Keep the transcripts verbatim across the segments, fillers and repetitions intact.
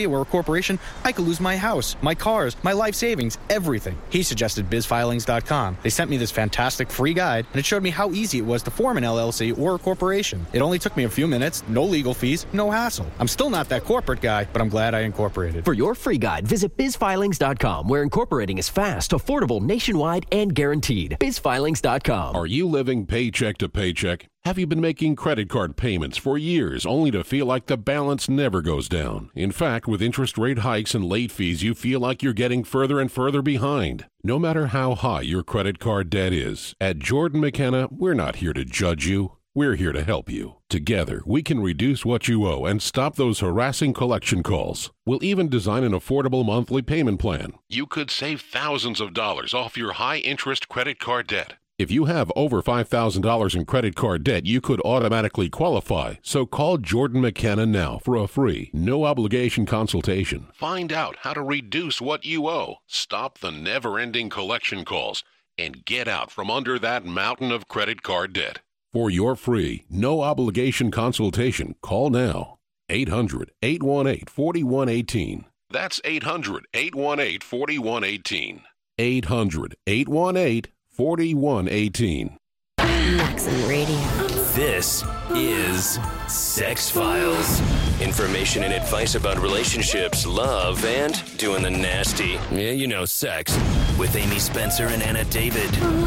or a corporation, I could lose my house, my cars, my life savings, everything. He suggested biz filings dot com. They sent me this fantastic free guide, and it showed me how easy it was to form an L L C or a corporation. It only took me a few minutes, no legal fees, no hassle. I'm still not that corporate guy, but I'm glad I incorporated. For your free guide, visit biz filings dot com, where incorporating is fast, affordable, nationwide, and guaranteed. biz filings dot com. Are you living paycheck to paycheck? Have you been making credit card payments for years only to feel like the balance never goes down? In fact, with interest rate hikes and late fees, you feel like you're getting further and further behind. No matter how high your credit card debt is, at Jordan McKenna, we're not here to judge you. We're here to help you. Together, we can reduce what you owe and stop those harassing collection calls. We'll even design an affordable monthly payment plan. You could save thousands of dollars off your high-interest credit card debt. If you have over five thousand dollars in credit card debt, you could automatically qualify. So call Jordan McKenna now for a free, no-obligation consultation. Find out how to reduce what you owe, stop the never-ending collection calls, and get out from under that mountain of credit card debt. For your free, no-obligation consultation, call now. eight hundred, eight one eight, four one one eight. That's eight hundred, eight one eight, four one one eight. eight hundred, eight one eight, four one one eight. Maxim Radio. This is Sex Files. Information and advice about relationships, love, and doing the nasty. Yeah, you know, sex. With Amy Spencer and Anna David.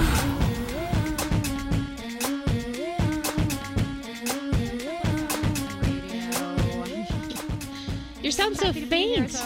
You sound so faint.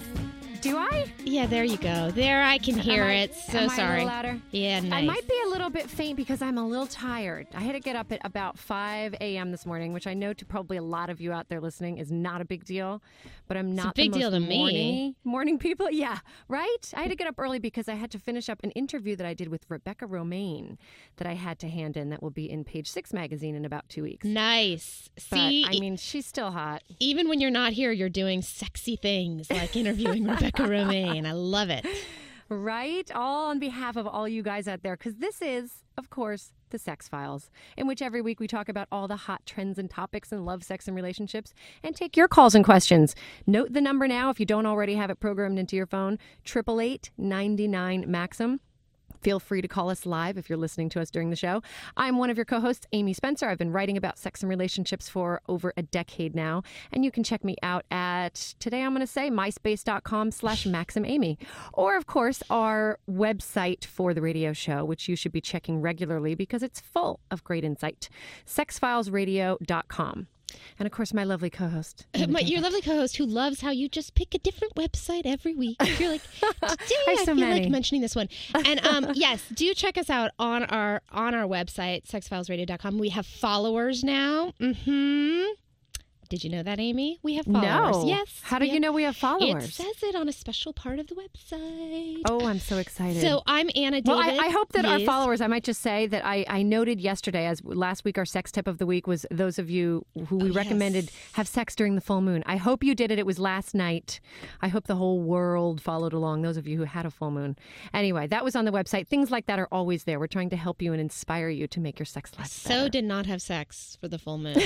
Do I? Yeah, there you go. There, I can hear I, it. So am sorry. I a little louder? Yeah, nice. I might be a little bit faint because I'm a little tired. I had to get up at about five a.m. this morning, which I know to probably a lot of you out there listening is not a big deal, but I'm not it's a big the deal most to me. Morning, morning people. Yeah, right? I had to get up early because I had to finish up an interview that I did with Rebecca Romaine that I had to hand in that will be in Page Six magazine in about two weeks. Nice. But, See, I mean, she's still hot. Even when you're not here, you're doing sexy things like interviewing Rebecca Romaine. I love it. Right? All on behalf of all you guys out there, because this is, of course, the Sex Files, in which every week we talk about all the hot trends and topics in love, sex, and relationships, and take your calls and questions. Note the number now if you don't already have it programmed into your phone, eight eight eight, nine nine, MAXIM. Feel free to call us live if you're listening to us during the show. I'm one of your co-hosts, Amy Spencer. I've been writing about sex and relationships for over a decade now. And you can check me out at, today I'm going to say, myspace.com slash MaximAmy. Or, of course, our website for the radio show, which you should be checking regularly because it's full of great insight, sex files radio dot com. And, of course, my lovely co-host. My, your lovely co-host who loves how you just pick a different website every week. You're like, today I, I so feel many. like mentioning this one. And, um, yes, do check us out on our on our website, sex files radio dot com. We have followers now. Mm-hmm. Did you know that, Amy? We have followers. No. Yes. How do you have, know we have followers? It says it on a special part of the website. Oh, I'm so excited. So I'm Anna David. Well, I, I hope that our Yes. followers, I might just say that I, I noted yesterday, as last week our sex tip of the week was those of you who we Oh, recommended yes. have sex during the full moon. I hope you did it. It was last night. I hope the whole world followed along, those of you who had a full moon. Anyway, that was on the website. Things like that are always there. We're trying to help you and inspire you to make your sex life So better. did not have sex for the full moon.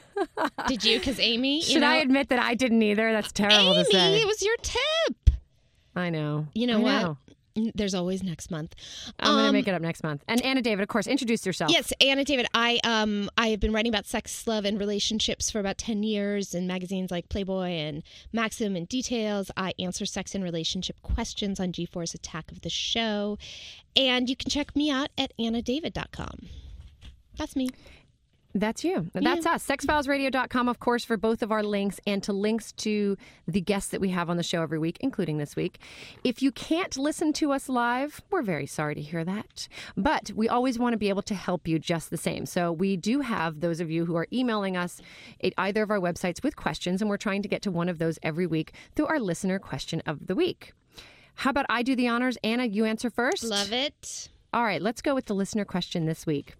Did you? Because Amy, you Should know, I admit that I didn't either? That's terrible Amy, to say. it was your tip. I know. You know I what? know. There's always next month. I'm going to Um, make it up next month. And Anna David, of course, introduce yourself. Yes, Anna David. I um I have been writing about sex, love, and relationships for about ten years in magazines like Playboy and Maxim and Details. I answer sex and relationship questions on G four's Attack of the Show. And you can check me out at anna david dot com. That's me. That's you. That's Yeah. us. sex files radio dot com, of course, for both of our links and to links to the guests that we have on the show every week, including this week. If you can't listen to us live, we're very sorry to hear that. But we always want to be able to help you just the same. So we do have those of you who are emailing us at either of our websites with questions, and we're trying to get to one of those every week through our listener question of the week. How about I do the honors? Anna, you answer first. Love it. All right, let's go with the listener question this week.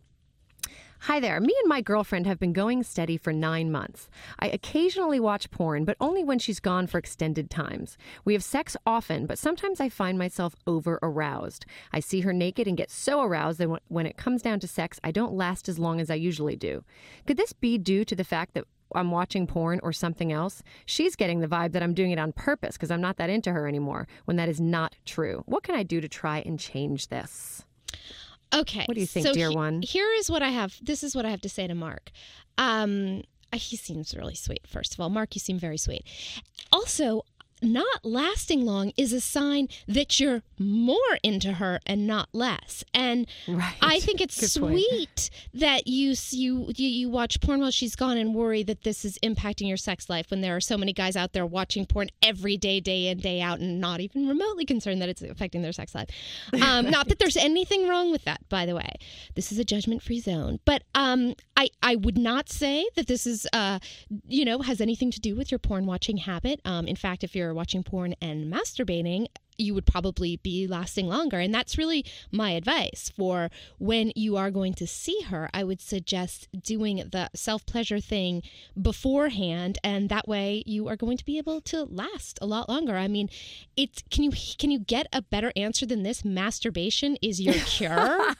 Hi there. Me and my girlfriend have been going steady for nine months. I occasionally watch porn, but only when she's gone for extended times. We have sex often, but sometimes I find myself over-aroused. I see her naked and get so aroused that when it comes down to sex, I don't last as long as I usually do. Could this be due to the fact that I'm watching porn or something else, she's getting the vibe that I'm doing it on purpose because I'm not that into her anymore, when that is not true. What can I do to try and change this? Okay. What do you think, so dear he- one? Here is what I have. This is what I have to say to Mark. Um, he seems really sweet, first of all. Mark, you seem very sweet. Also, not lasting long is a sign that you're more into her and not less. And Right. I think it's Good point. sweet that you, you you you watch porn while she's gone and worry that this is impacting your sex life when there are so many guys out there watching porn every day, day in, day out, and not even remotely concerned that it's affecting their sex life. Um, not that there's anything wrong with that, by the way. This is a judgment-free zone. But um, I, I would not say that this is, uh, you know, has anything to do with your porn watching habit. Um, in fact, if you're watching porn and masturbating, you would probably be lasting longer. And that's really my advice for when you are going to see her. I would suggest doing the self-pleasure thing beforehand, and that way you are going to be able to last a lot longer. I mean, it's can you can you get a better answer than this? Masturbation is your cure.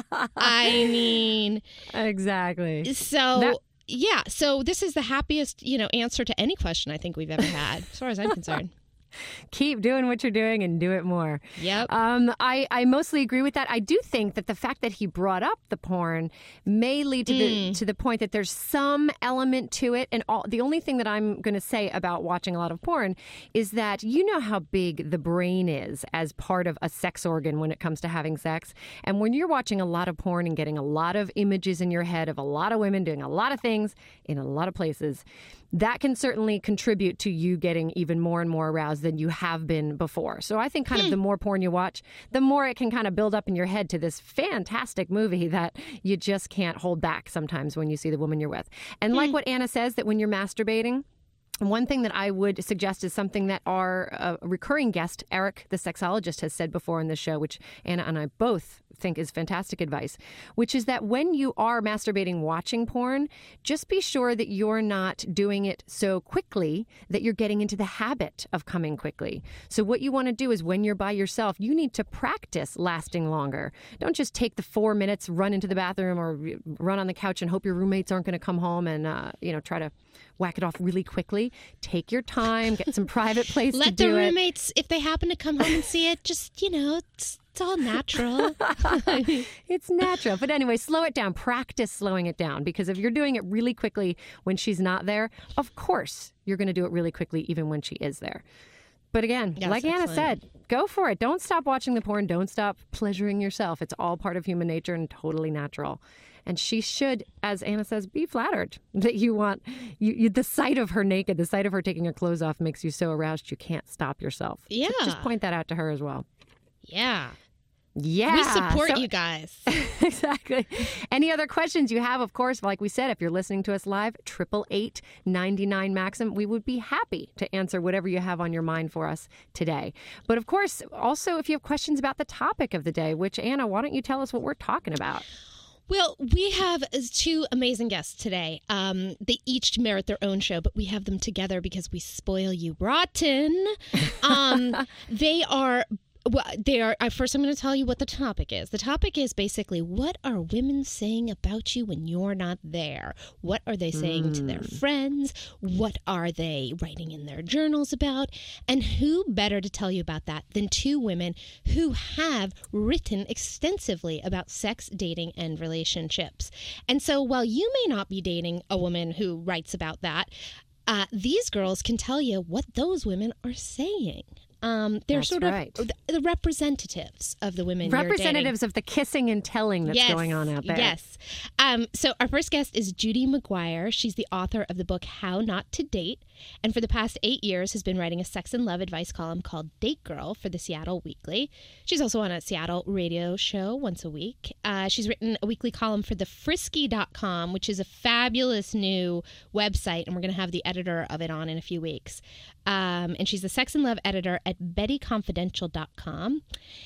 I mean, Exactly. so That- yeah, so this is the happiest, you know, answer to any question I think we've ever had, as far as I'm concerned. Keep doing what you're doing and do it more. Yep. Um, I, I mostly agree with that. I do think that the fact that he brought up the porn may lead to the to the point that there's some element to it. And all, the only thing that I'm going to say about watching a lot of porn is that you know how big the brain is as part of a sex organ when it comes to having sex. And when you're watching a lot of porn and getting a lot of images in your head of a lot of women doing a lot of things in a lot of places, that can certainly contribute to you getting even more and more aroused than you have been before. So I think kind of the more porn you watch, the more it can kind of build up in your head to this fantastic movie that you just can't hold back sometimes when you see the woman you're with. And like what Anna says, that when you're masturbating, one thing that I would suggest is something that our uh, recurring guest, Eric, the sexologist, has said before in the show, which Anna and I both think is fantastic advice, which is that when you are masturbating watching porn, just be sure that you're not doing it so quickly that you're getting into the habit of coming quickly. So what you want to do is when you're by yourself, you need to practice lasting longer. Don't just take the four minutes, run into the bathroom or run on the couch and hope your roommates aren't going to come home and, uh, you know, try to whack it off really quickly. Take your time, get some private place to Let do the it. roommates, if they happen to come home and see it, just, you know, it's, it's all natural. It's natural. But anyway, slow it down. Practice slowing it down, because if you're doing it really quickly when she's not there, of course you're going to do it really quickly even when she is there. But again, Yes, like Anna excellent. said, go for it. Don't stop watching the porn. Don't stop pleasuring yourself. It's all part of human nature and totally natural. And she should, as Anna says, be flattered that you want you, you the sight of her naked, the sight of her taking her clothes off makes you so aroused you can't stop yourself. So Yeah. just point that out to her as well. Yeah. Yeah. We support So- you guys. Exactly. Any other questions you have, of course, like we said, if you're listening to us live, triple eight ninety nine Maxim, we would be happy to answer whatever you have on your mind for us today. But of course, also if you have questions about the topic of the day, which Anna, why don't you tell us what we're talking about? Well, we have two amazing guests today. Um, they each merit their own show, but we have them together because we spoil you rotten. Um, they are... Well, they are. I First, I'm going to tell you what the topic is. The topic is basically, what are women saying about you when you're not there? What are they saying mm. to their friends? What are they writing in their journals about? And who better to tell you about that than two women who have written extensively about sex, dating, and relationships. And so while you may not be dating a woman who writes about that, uh, these girls can tell you what those women are saying. Um, they're That's sort right. of the representatives of the women Representatives of the kissing and telling that's yes, going on out there. Yes. Um, so our first guest is Judy McGuire. She's the author of the book How Not to Date, and for the past eight years has been writing a sex and love advice column called Date Girl for the Seattle Weekly. She's also on a Seattle radio show once a week. Uh, she's written a weekly column for the frisky dot com, which is a fabulous new website, and we're going to have the editor of it on in a few weeks. Um, and she's the sex and love editor at betty confidential dot com.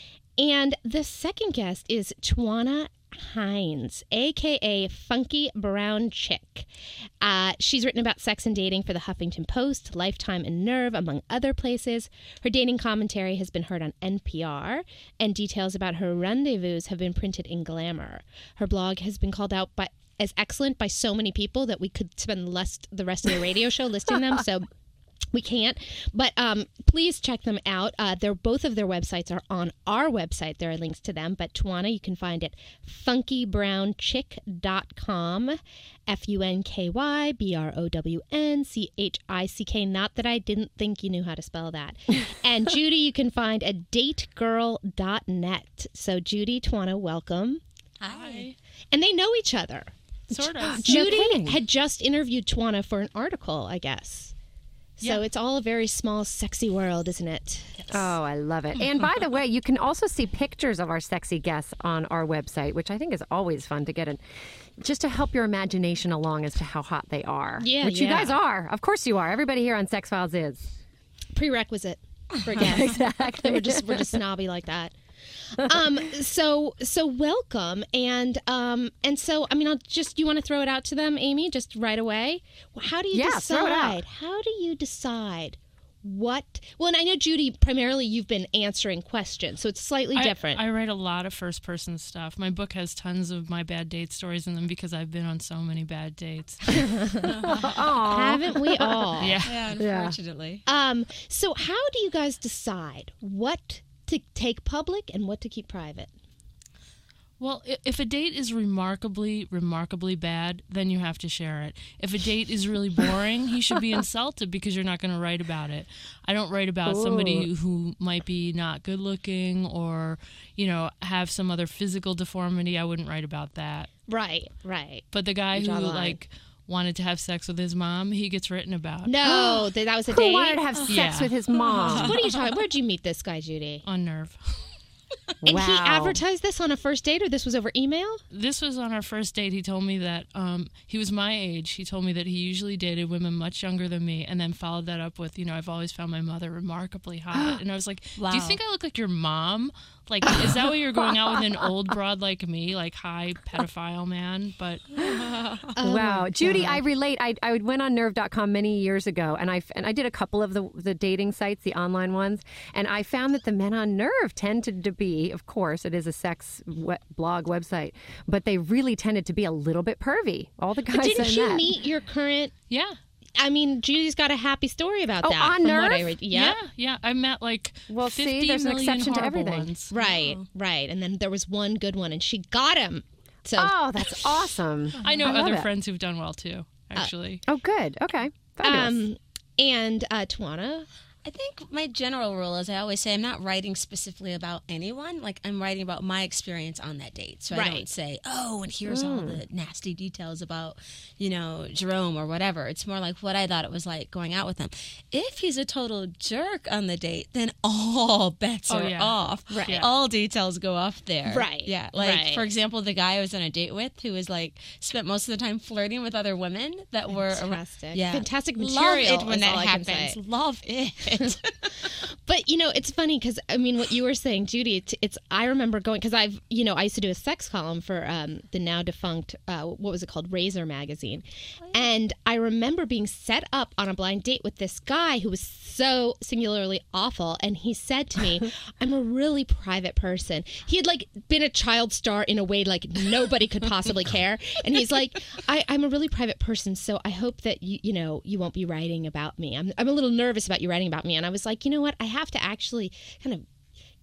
And the second guest is Tawana Hines, a k a. Funky Brown Chick. Uh, she's written about sex and dating for the Huffington Post, Lifetime, and Nerve, among other places. Her dating commentary has been heard on N P R, and details about her rendezvous have been printed in Glamour. Her blog has been called out by as excellent by so many people that we could spend less the rest of the radio show listing them. So we can't. But um, please check them out. Uh, they're both of their websites are on our website. There are links to them. But Tawana, you can find it funky brown chick dot com, F U N K Y B R O W N C H I C K. Not that I didn't think you knew how to spell that. And Judy, you can find at date girl dot net. So Judy, Tawana, welcome. Hi. And they know each other. Sort of. Judy No had just interviewed Tawana for an article, I guess. So Yeah. it's all a very small, sexy world, isn't it? Oh, I love it. And by the way, you can also see pictures of our sexy guests on our website, which I think is always fun to get in, just to help your imagination along as to how hot they are. Yeah, Which you yeah. guys are. Of course you are. Everybody here on Sex Files is. Prerequisite for guests. Exactly. We're just we're just snobby like that. Um. So so welcome, and um and so I mean I'll just you want to throw it out to them, Amy, just right away. How do you Yeah, throw it out. decide? How do you decide? What? Well, and I know, Judy, primarily you've been answering questions, so it's slightly I, different. I write a lot of first person stuff. My book has tons of my bad date stories in them because I've been on so many bad dates. Haven't we all? Yeah. Yeah, unfortunately. Um, so how do you guys decide what to take public and what to keep private? Well, i- if a date is remarkably, remarkably bad, then you have to share it. If a date is really boring, he should be insulted because you're not going to write about it. I don't write about somebody who might be not good looking or, you know, have some other physical deformity. I wouldn't write about that. Right, right. But the guy You who, draw the line. like, wanted to have sex with his mom, he gets written about. No, that, that was a Who date. wanted to have sex Yeah. with his mom? What are you talking? Where'd you meet this guy, Judy? On Nerve. And he Wow. advertised this on a first date, or this was over email? This was on our first date. He told me that um, he was my age. He told me that he usually dated women much younger than me, and then followed that up with, you know, I've always found my mother remarkably hot. And I was like, do you think I look like your mom? Like, is that why you're going out with an old broad like me, like high pedophile man? But Wow, Judy, I relate. I, I went on nerve dot com many years ago, and I and I did a couple of the the dating sites, the online ones, and I found that the men on Nerve tended to be, of course, it is a sex we- blog website, but they really tended to be a little bit pervy. All the guys But didn't I you met. meet your current? yeah. I mean, Judy's got a happy story about Oh, that. on from Nerve? What I read. Yep. Yeah, yeah. I met like Well, see, fifty there's an million exception to horrible everything. ones. Right, right. And then there was one good one, and she got him. So Oh, that's awesome. I know love other it. friends who've done well too, actually. Oh, good. Okay. Fabulous. um, and uh, Tawana. I think my general rule is I always say I'm not writing specifically about anyone. Like, I'm writing about my experience on that date. So I Right. don't say, oh, and here's all the nasty details about, you know, Jerome or whatever. It's more like what I thought it was like going out with him. If he's a total jerk on the date, then all bets Oh, are yeah. off. Right. Yeah. All details go off there. Right. Yeah. Like, Right. for example, the guy I was on a date with who was like, spent most of the time flirting with other women that were. Fantastic. Yeah. Fantastic Love material it when is that all I can happens. say. Love it. But you know, it's funny because I mean, what you were saying, Judy. It's, it's I remember going because I've you know I used to do a sex column for um, the now defunct uh, what was it called Razor magazine, and I remember being set up on a blind date with this guy who was so singularly awful, and he said to me, "I'm a really private person." He had like been a child star in a way like nobody could possibly care, and he's like, I, "I'm a really private person, so I hope that you you know you won't be writing about me. I'm I'm a little nervous about you writing about me." And I was like, you know what? I have to actually kind of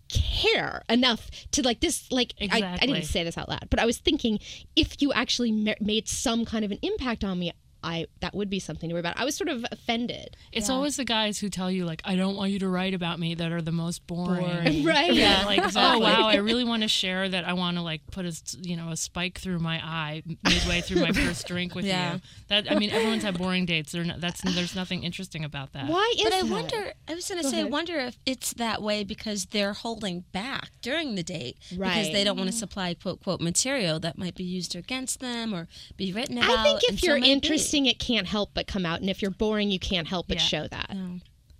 care enough to like this like I, I Exactly. didn't say this out loud, but I was thinking if you actually ma- made some kind of an impact on me, I that would be something to worry about. I was sort of offended. It's always the guys who tell you, like, I don't want you to write about me that are the most boring. Boring. Right. Yeah, like, Exactly. oh, wow, I really want to share that I want to, like, put a, s- you know, a spike through my eye midway through my first drink with Yeah. you. That I mean, everyone's had boring dates. They're not, that's, there's nothing interesting about that. Why is But I that? wonder, I was going to Go say, I ahead. wonder if it's that way because they're holding back during the date because Right. they don't want to supply quote, quote, material that might be used against them or be written about. I think and if so you're maybe. interesting, it can't help but come out, and if you're boring, you can't help but Yeah. show that. Oh.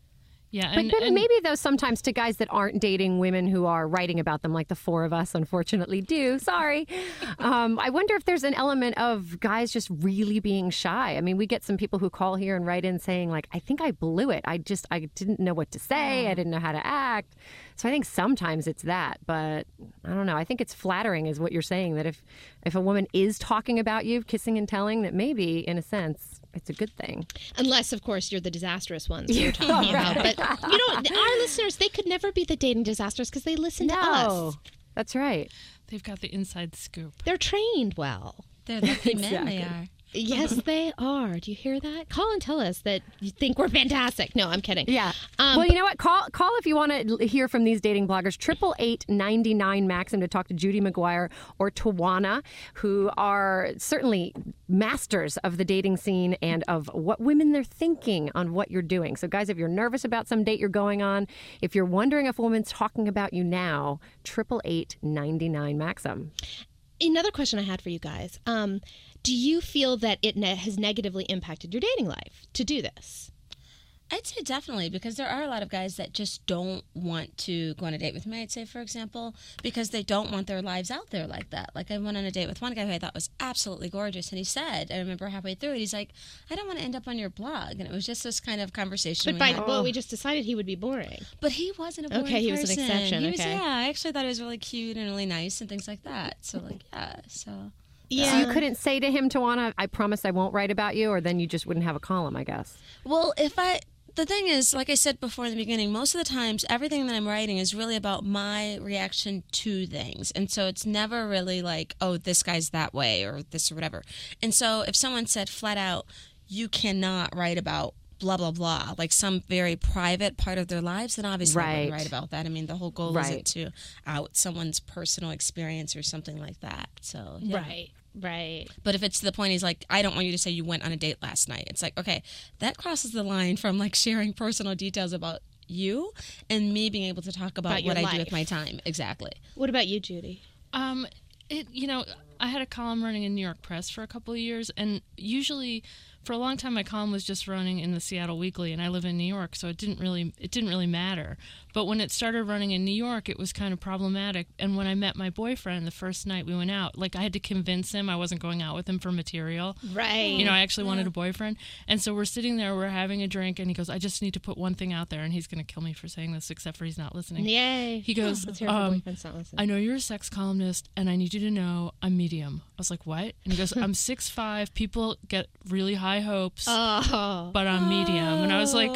Yeah, But, and, but and maybe, though, sometimes to guys that aren't dating women who are writing about them, like the four of us unfortunately do, sorry, um, I wonder if there's an element of guys just really being shy. I mean, we get some people who call here and write in saying, like, I think I blew it. I just, I didn't know what to say. I didn't know how to act. So I think sometimes it's that. But I don't know. I think it's flattering is what you're saying, that if, if a woman is talking about you, kissing and telling, that maybe, in a sense, it's a good thing. Unless, of course, you're the disastrous ones you're talking about. But, you know, our listeners, they could never be the dating disasters because they listen no, to us. That's right. they've got the inside scoop. They're trained well. They're lucky men, Exactly. they are. Yes, they are. Do you hear that? Call and tell us that you think we're fantastic. No, I'm kidding. Yeah. Um, well, you know what? Call call if you want to hear from these dating bloggers. Triple eight ninety nine Maxim to talk to Judy McGuire or Tawana, who are certainly masters of the dating scene and of what women they're thinking on what you're doing. So, guys, if you're nervous about some date you're going on, if you're wondering if a woman's talking about you now, triple eight ninety nine Maxim. Another question I had for you guys. Um, do you feel that it ne- has negatively impacted your dating life to do this? I'd say definitely, because there are a lot of guys that just don't want to go on a date with me, I'd say, for example, because they don't want their lives out there like that. Like, I went on a date with one guy who I thought was absolutely gorgeous, and he said, I remember halfway through it, he's like, I don't want to end up on your blog. And it was just this kind of conversation. But we by, had. well, we just decided he would be boring. But he wasn't a boring Okay, he was an person. exception, He was, okay. yeah, I actually thought he was really cute and really nice and things like that. So, like, yeah, so... Yeah. So you couldn't say to him, Tawana, I promise I won't write about you, or then you just wouldn't have a column, I guess. Well, if I... The thing is, like I said before in the beginning, most of the times, everything that I'm writing is really about my reaction to things. And so it's never really like, oh, this guy's that way or this or whatever. And so if someone said flat out, you cannot write about blah, blah, blah, like some very private part of their lives, then obviously I Right. wouldn't write about that. I mean, the whole goal Right. isn't to out someone's personal experience or something like that. So, yeah. Right, right. But if it's to the point he's like, I don't want you to say you went on a date last night. It's like, okay, that crosses the line from like sharing personal details about you and me being able to talk about, About your what I do with life. my time. Exactly. What about you, Judy? Um, it you know, I had a column running in New York Press for a couple of years, and usually, for a long time, my column was just running in the Seattle Weekly, and I live in New York, so it didn't really it didn't really matter. But when it started running in New York, it was kind of problematic. And when I met my boyfriend the first night we went out, like I had to convince him I wasn't going out with him for material. Right. You know, I actually wanted a boyfriend. And so we're sitting there, we're having a drink, and he goes, I just need to put one thing out there, and he's going to kill me for saying this, except for he's not listening. Yay. He goes, Let's hear if your um, boyfriend's not listening. I know you're a sex columnist, and I need you to know I'm medium. I was like, what? And he goes, I'm six five. People get really high hopes, Oh. but I'm medium. And I was like,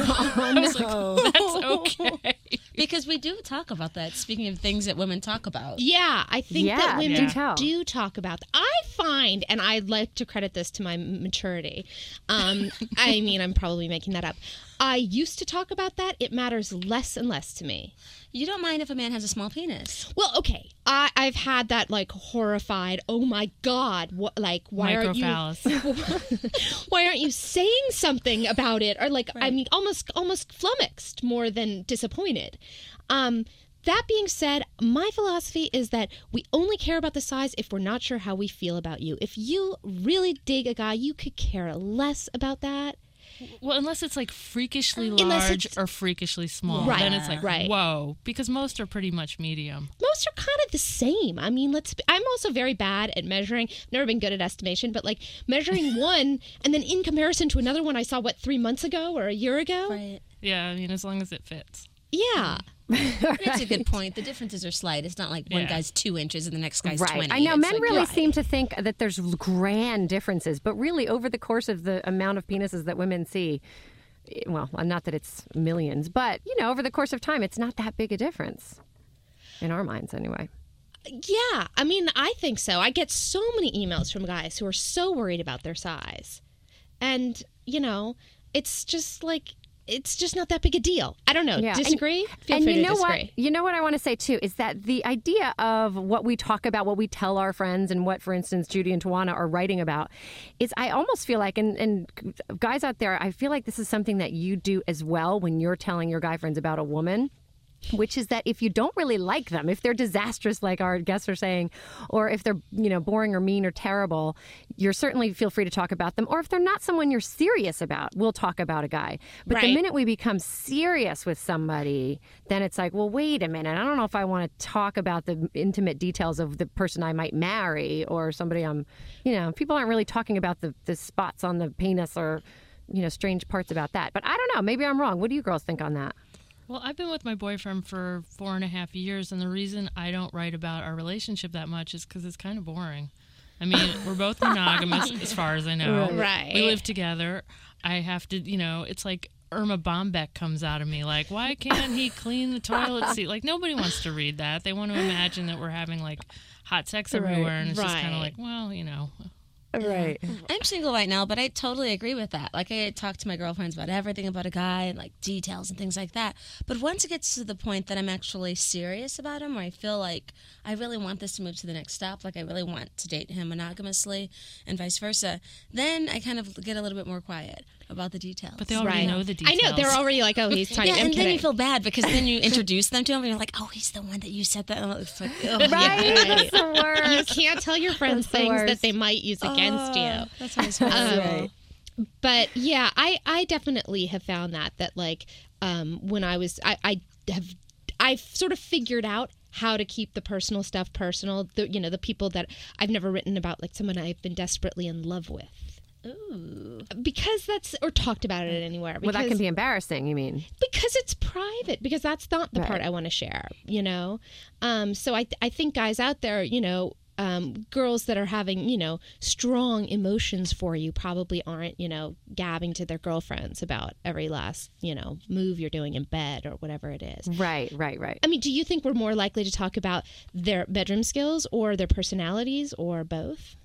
I was like, that's okay. Because we do talk about that, speaking of things that women talk about. Yeah, I think Yeah, that women do tell. do talk about that. I find, and I'd like to credit this to my maturity. Um, I mean, I'm probably making that up. I used to talk about that. It matters less and less to me. You don't mind if a man has a small penis. Well, okay. I, I've had that like horrified, oh my God, what, like, why aren't you, Microphallus. why aren't you saying something about it? Or like, I Right. mean, almost, almost flummoxed more than disappointed. Um, that being said, my philosophy is that we only care about the size if we're not sure how we feel about you. If you really dig a guy, you could care less about that. Well, unless it's like freakishly Unless large it's- or freakishly small. Right, Then it's like, right. whoa. Because most are pretty much medium. Most are kind of the same. I mean, let's. Be, I'm also very bad at measuring. Never been good at estimation, but like measuring one and then in comparison to another one I saw what three months ago or a year ago. Right. Yeah, I mean, as long as it fits. Yeah. That's a good point. The differences are slight. It's not like one Yeah. guy's two inches and the next guy's Right. twenty. I know It's men like, really right. seem to think that there's grand differences, but really over the course of the amount of penises that women see, well, not that it's millions, but, you know, over the course of time, it's not that big a difference. In our minds, anyway. Yeah. I mean, I think so. I get so many emails from guys who are so worried about their size. And, you know, it's just like, it's just not that big a deal. I don't know. Yeah. Disagree? And, Feel and free you to know disagree. what? You know what I want to say too is that the idea of what we talk about, what we tell our friends, and what, for instance, Judy and Tawana are writing about, is I almost feel like, and, and guys out there, I feel like this is something that you do as well when you're telling your guy friends about a woman. which is that if you don't really like them, if they're disastrous, like our guests are saying, or if they're, you know, boring or mean or terrible, you're certainly feel free to talk about them. Or if they're not someone you're serious about, we'll talk about a guy. But Right. the minute we become serious with somebody, then it's like, well, wait a minute. I don't know if I want to talk about the intimate details of the person I might marry or somebody I'm, you know, people aren't really talking about the, the spots on the penis or, you know, strange parts about that. But I don't know. Maybe I'm wrong. What do you girls think on that? Well, I've been with my boyfriend for four and a half years, and the reason I don't write about our relationship that much is because it's kind of boring. I mean, we're both monogamous as far as I know. Right. We live together. I have to, you know, it's like Irma Bombeck comes out of me. Like, why can't he clean the toilet seat? Like, nobody wants to read that. They want to imagine that we're having, like, hot sex everywhere, and it's just kind of Right. like, well, you know. Right. I'm single right now, but I totally agree with that. Like, I talk to my girlfriends about everything about a guy and, like, details and things like that. But once it gets to the point that I'm actually serious about him, where I feel like I really want this to move to the next step, like I really want to date him monogamously and vice versa, then I kind of get a little bit more quiet about the details. But they already Right. know the I details. know. They're already like, oh, he's tiny. Yeah, I'm and then kidding. you feel bad because then you introduce them to him and you're like, oh, he's the one that you said that. It's like, oh, Right? yeah. That's the worst. You can't tell your friends That's the things worst. that they might use against you. That's what I was supposed Um, to Right. But yeah, I, I definitely have found that that like um, when I was I, I have I've sort of figured out how to keep the personal stuff personal. The you know the people that I've never written about, like someone I've been desperately in love with. Ooh. Because that's or talked about it anywhere. Well, that can because- be embarrassing, you mean? because it's private, because that's not the part Right. I want to share, you know? Um, so I, I think guys out there, you know, um, girls that are having, you know, strong emotions for you probably aren't, you know, gabbing to their girlfriends about every last, you know, move you're doing in bed or whatever it is. Right, right, right. I mean, do you think we're more likely to talk about their bedroom skills or their personalities or both?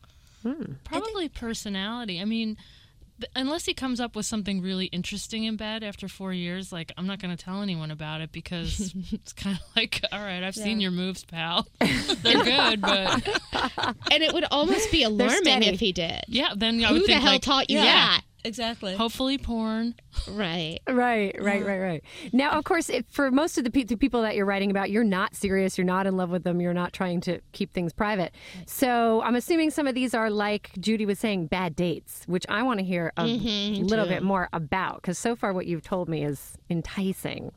Probably personality. I mean, th- unless he comes up with something really interesting in bed after four years, like, I'm not going to tell anyone about it because it's kind of like, all right, I've seen your moves, pal. They're good, but And it would almost be alarming steady. if he did. yeah, then I Who would the think, hell like, taught you yeah, that? Exactly. hopefully porn. Right. Right, right, right, right. Now, of course, if, for most of the, pe- the people that you're writing about, you're not serious, you're not in love with them, you're not trying to keep things private. So I'm assuming some of these are, like Judy was saying, bad dates, which I want to hear a Mm-hmm, little bit more about, because so far what you've told me is enticing.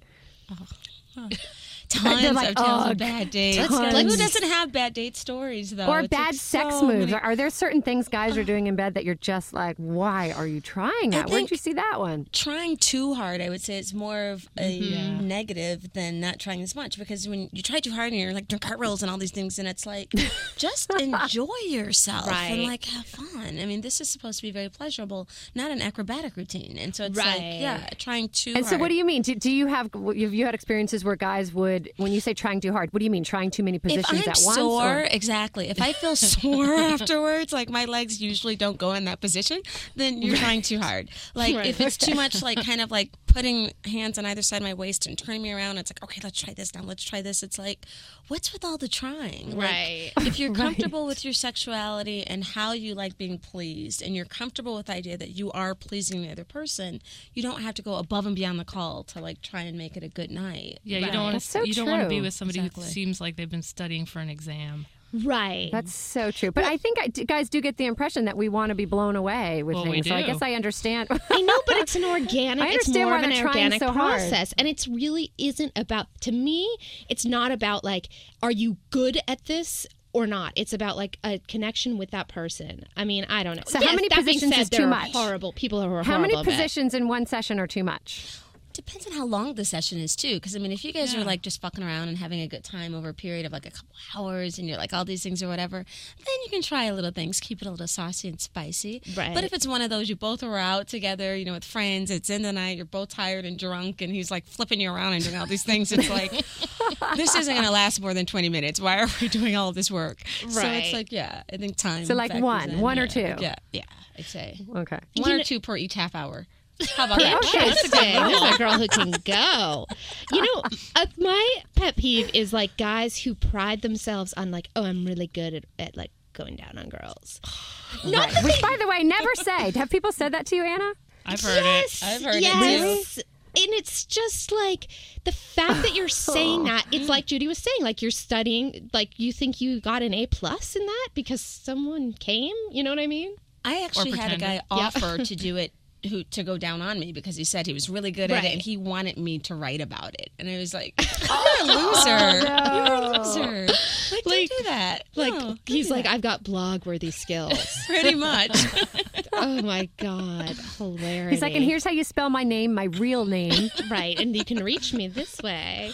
Tons They're like, of tales ugh, of bad dates. tons. Who doesn't have bad date stories, though? Or It's bad like sex so moves. many- Are there certain things guys are doing in bed that you're just like, why are you trying that? Where'd think- you see that one? Trying too hard, I would say, is more of a Mm-hmm. negative than not trying as much. Because when you try too hard and you're like doing cartwheels and all these things, and it's like, just enjoy yourself and Right. like have fun. I mean, this is supposed to be very pleasurable, not an acrobatic routine. And so it's Right. like, yeah, trying too And hard. so, what do you mean? Do, do you have have you had experiences where guys would, when you say trying too hard, what do you mean? Trying too many positions if I'm at once? sore, or- exactly. If I feel sore afterwards, like my legs usually don't go in that position, then you're trying too hard. Like Right. if it's too much, like kind of like putting hands on either side of my waist and turning me around, it's like, okay, let's try this now. Let's try this. It's like, what's with all the trying? Like, Right. if you're comfortable with your sexuality and how you like being pleased, and you're comfortable with the idea that you are pleasing the other person, you don't have to go above and beyond the call to like try and make it a good night. Yeah, you Right. don't want That's to. so you don't want to be true. with somebody Exactly. who seems like they've been studying for an exam. Right. That's so true. But I think I, guys do get the impression that we want to be blown away with Well, we things. So I do. guess I understand. I know, but it's an organic. I it's understand more why of an they're trying organic so hard. process, and it's really isn't about. To me, it's not about like, are you good at this or not? It's about like a connection with that person. I mean, I don't know. So how Yes, many that being positions said, is there too are much? Horrible people who are How horrible many at it. positions in one session are too much? Depends on how long the session is too, because I mean, if you guys Yeah. are like just fucking around and having a good time over a period of like a couple hours, and you're like all these things or whatever, then you can try little things, keep it a little saucy and spicy. Right. But if it's one of those you both are out together, you know, with friends, it's in the night, you're both tired and drunk, and he's like flipping you around and doing all these things, it's like this isn't going to last more than twenty minutes. Why are we doing all this work? So Right. it's like, yeah, I think time. So, like, factors one, in. one or Yeah. two? Yeah, yeah, I'd say Okay. one You or know- two per each half hour. How about that? Okay, that's a good There's a girl who can go. You know, uh, my pet peeve is like guys who pride themselves on like, oh, I'm really good at, at like going down on girls. Not Right. Which, by the way, never say. Have people said that to you, Anna? I've heard yes, it. I've heard it, yes. And it's just like the fact that you're saying that, it's like Judy was saying, like you're studying, like you think you got an A plus in that because someone came, you know what I mean? I actually had a guy Yeah. offer to do it, who to go down on me because he said he was really good at Right. it and he wanted me to write about it. And I was like, you're a loser. Oh, no. You're a loser. Like, Like- don't do that. Like No, don't he's do like, that. I've got blog-worthy skills. Pretty much. Oh my God, hilarious. He's like, and here's how you spell my name, my real name. Right, and you can reach me this way.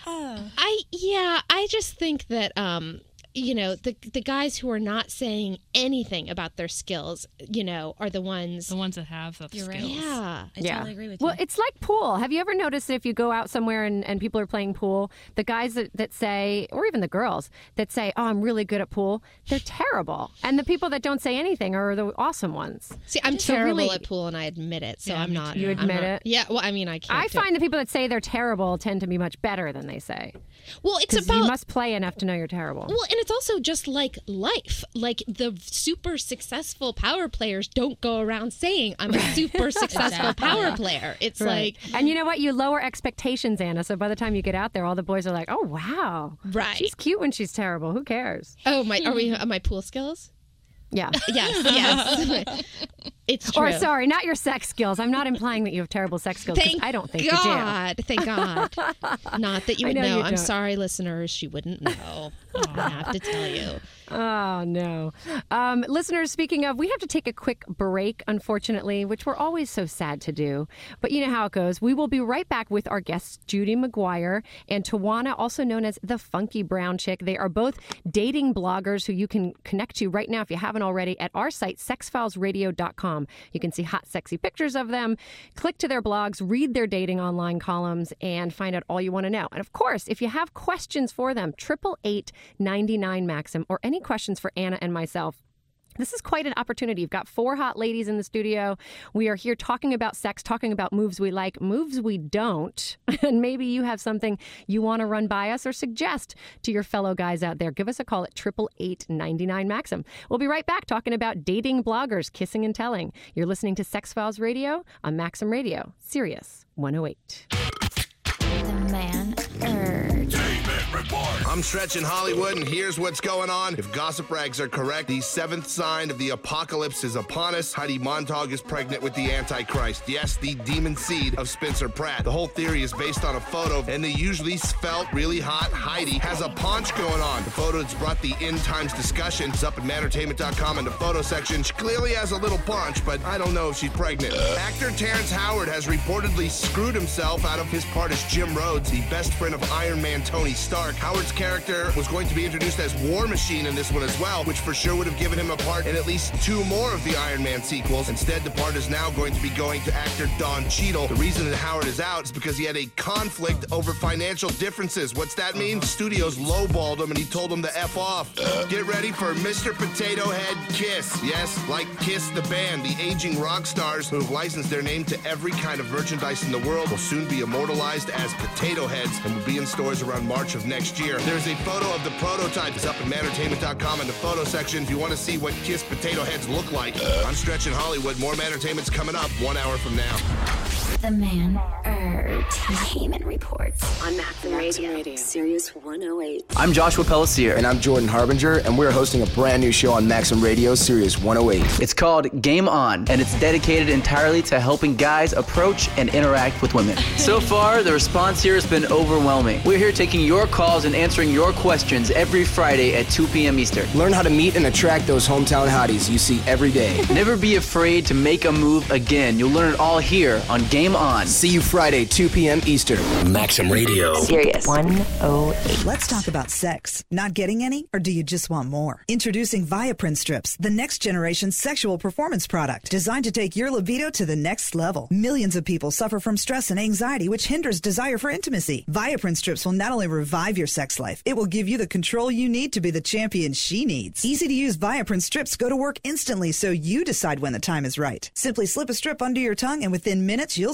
I yeah, I just think that um, you know, the the guys who are not saying anything about their skills, you know, are the ones the ones that have the You're right. skills. Yeah. I totally agree with Well, you. it's like pool. Have you ever noticed that if you go out somewhere and, and people are playing pool, the guys that, that say, or even the girls that say, oh, I'm really good at pool, they're terrible. And the people that don't say anything are the awesome ones. See, I'm So terrible really- at pool, and I admit it. So Yeah, I'm me not. too. You I'm admit not- it? Yeah. Well, I mean, I can't. I do it. find the people that say they're terrible tend to be much better than they say. Well, it's Because about. you must play enough to know you're terrible. Well, and it's also just like life. Like the super successful power players don't go around saying, I'm a super successful Exactly. power player. It's Right. like, And you know what? You lower expectations, Anna. So by the time you get out there, all the boys are like, oh, wow. right. She's cute when she's terrible. Who cares? Oh, my, are we, are my pool skills? Yeah. Yes, yes. It's true. Or sorry, not your sex skills. I'm not implying that you have terrible sex skills. 'Cause Thank I don't think God. Thank God. Not that you I would know know. you I'm don't. sorry, listeners. She wouldn't know. I have to tell you. you do. Oh, no. Um, listeners, speaking of, we have to take a quick break, unfortunately, which we're always so sad to do. But you know how it goes. We will be right back with our guests, Judy McGuire and Tawana, also known as the Funky Brown Chick. They are both dating bloggers who you can connect to right now, if you haven't already, at our site, sex files radio dot com. You can see hot, sexy pictures of them, click to their blogs, read their dating online columns, and find out all you want to know. And of course, if you have questions for them, triple eight ninety-nine Maxim, or any questions for Anna and myself, this is quite an opportunity. You've got four hot ladies in the studio. We are here talking about sex, talking about moves we like, moves we don't. And maybe you have something you want to run by us or suggest to your fellow guys out there. Give us a call at triple eight ninety-nine Maxim. We'll be right back talking about dating bloggers, kissing and telling. You're listening to Sex Files Radio on Maxim Radio, Sirius one oh eight. The man urge. I'm stretching Hollywood, and here's what's going on. If gossip rags are correct, the seventh sign of the apocalypse is upon us. Heidi Montag is pregnant with the Antichrist. Yes, the demon seed of Spencer Pratt. The whole theory is based on a photo, and the usually svelte, really hot Heidi has a paunch going on. The photo that's brought the end times discussion. It's up at mantertainment dot com in the photo section. She clearly has a little paunch, but I don't know if she's pregnant. Actor Terrence Howard has reportedly screwed himself out of his part as Jim Rhodes, the best friend of Iron Man Tony Stark. Howard's character was going to be introduced as War Machine in this one as well, which for sure would have given him a part in at least two more of the Iron Man sequels. Instead, the part is now going to be going to actor Don Cheadle. The reason that Howard is out is because he had a conflict over financial differences. What's that mean? Studios lowballed him and he told him to F off. Get ready for Mister Potato Head Kiss. Yes, like Kiss the band. The aging rock stars who have licensed their name to every kind of merchandise in the world will soon be immortalized as Potato Heads and will be in stores around March of next year. There's a photo of the prototype. It's up at mantertainment dot com in the photo section if you want to see what Kiss Potato Heads look like. I'm stretching Hollywood. More Mantertainment's coming up one hour from now. The man urge. Reports on Maxim Radio, Sirius one oh eight. I'm Joshua Pellisier. And I'm Jordan Harbinger, and we're hosting a brand new show on Maxim Radio, Sirius one oh eight. It's called Game On, and it's dedicated entirely to helping guys approach and interact with women. So far, the response here has been overwhelming. We're here taking your calls and answering your questions every Friday at two p.m. Eastern. Learn how to meet and attract those hometown hotties you see every day. Never be afraid to make a move again. You'll learn it all here on Game On. See you Friday, two p.m. Eastern. Maxim Radio. Sirius one oh eight. Let's talk about sex. Not getting any, or do you just want more? Introducing Viaprint Strips, the next generation sexual performance product designed to take your libido to the next level. Millions of people suffer from stress and anxiety, which hinders desire for intimacy. Viaprint Strips will not only revive your sex life, it will give you the control you need to be the champion she needs. Easy to use Viaprint Strips go to work instantly so you decide when the time is right. Simply slip a strip under your tongue, and within minutes you'll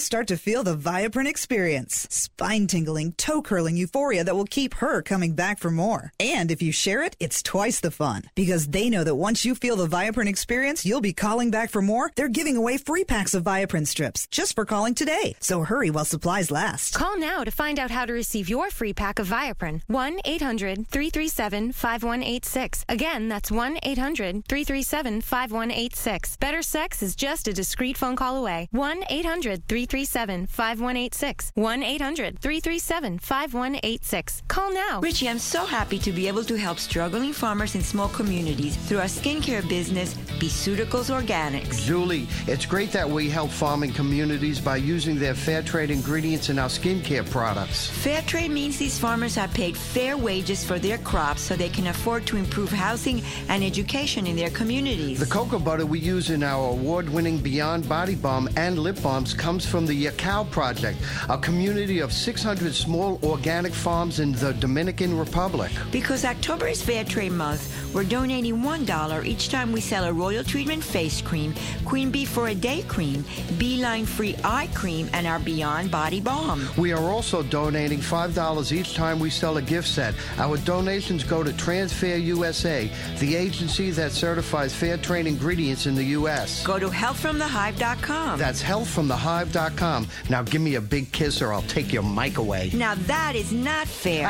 start to feel the Viaprint experience. Spine-tingling, toe-curling euphoria that will keep her coming back for more. And if you share it, it's twice the fun. Because they know that once you feel the Viaprint experience, you'll be calling back for more. They're giving away free packs of Viaprint strips just for calling today. So hurry while supplies last. Call now to find out how to receive your free pack of Viaprint. one eight hundred three three seven five one eight six. Again, that's one eight hundred three three seven five one eight six. Better sex is just a discreet phone call away. one eight hundred three three seven five one eight six. one eight hundred three three seven five one eight six. Call now. Richie, I'm so happy to be able to help struggling farmers in small communities through our skincare business, Beceuticals Organics. Julie, it's great that we help farming communities by using their fair trade ingredients in our skincare products. Fair trade means these farmers are paid fair wages for their crops so they can afford to improve housing and education in their communities. The cocoa butter we use in our award-winning Beyond Body Balm and lip balms comes from the Yakao Project, a community of six hundred small organic farms in the Dominican Republic. Because October is Fair Trade Month, we're donating one dollar each time we sell a Royal Treatment Face Cream, Queen Bee for a Day Cream, Beeline Free Eye Cream, and our Beyond Body Balm. We are also donating five dollars each time we sell a gift set. Our donations go to Transfair U S A, the agency that certifies fair trade ingredients in the U S Go to health from the hive dot com. That's health from the hive dot com. Now give me a big kiss or I'll take your mic away. Now that is not fair.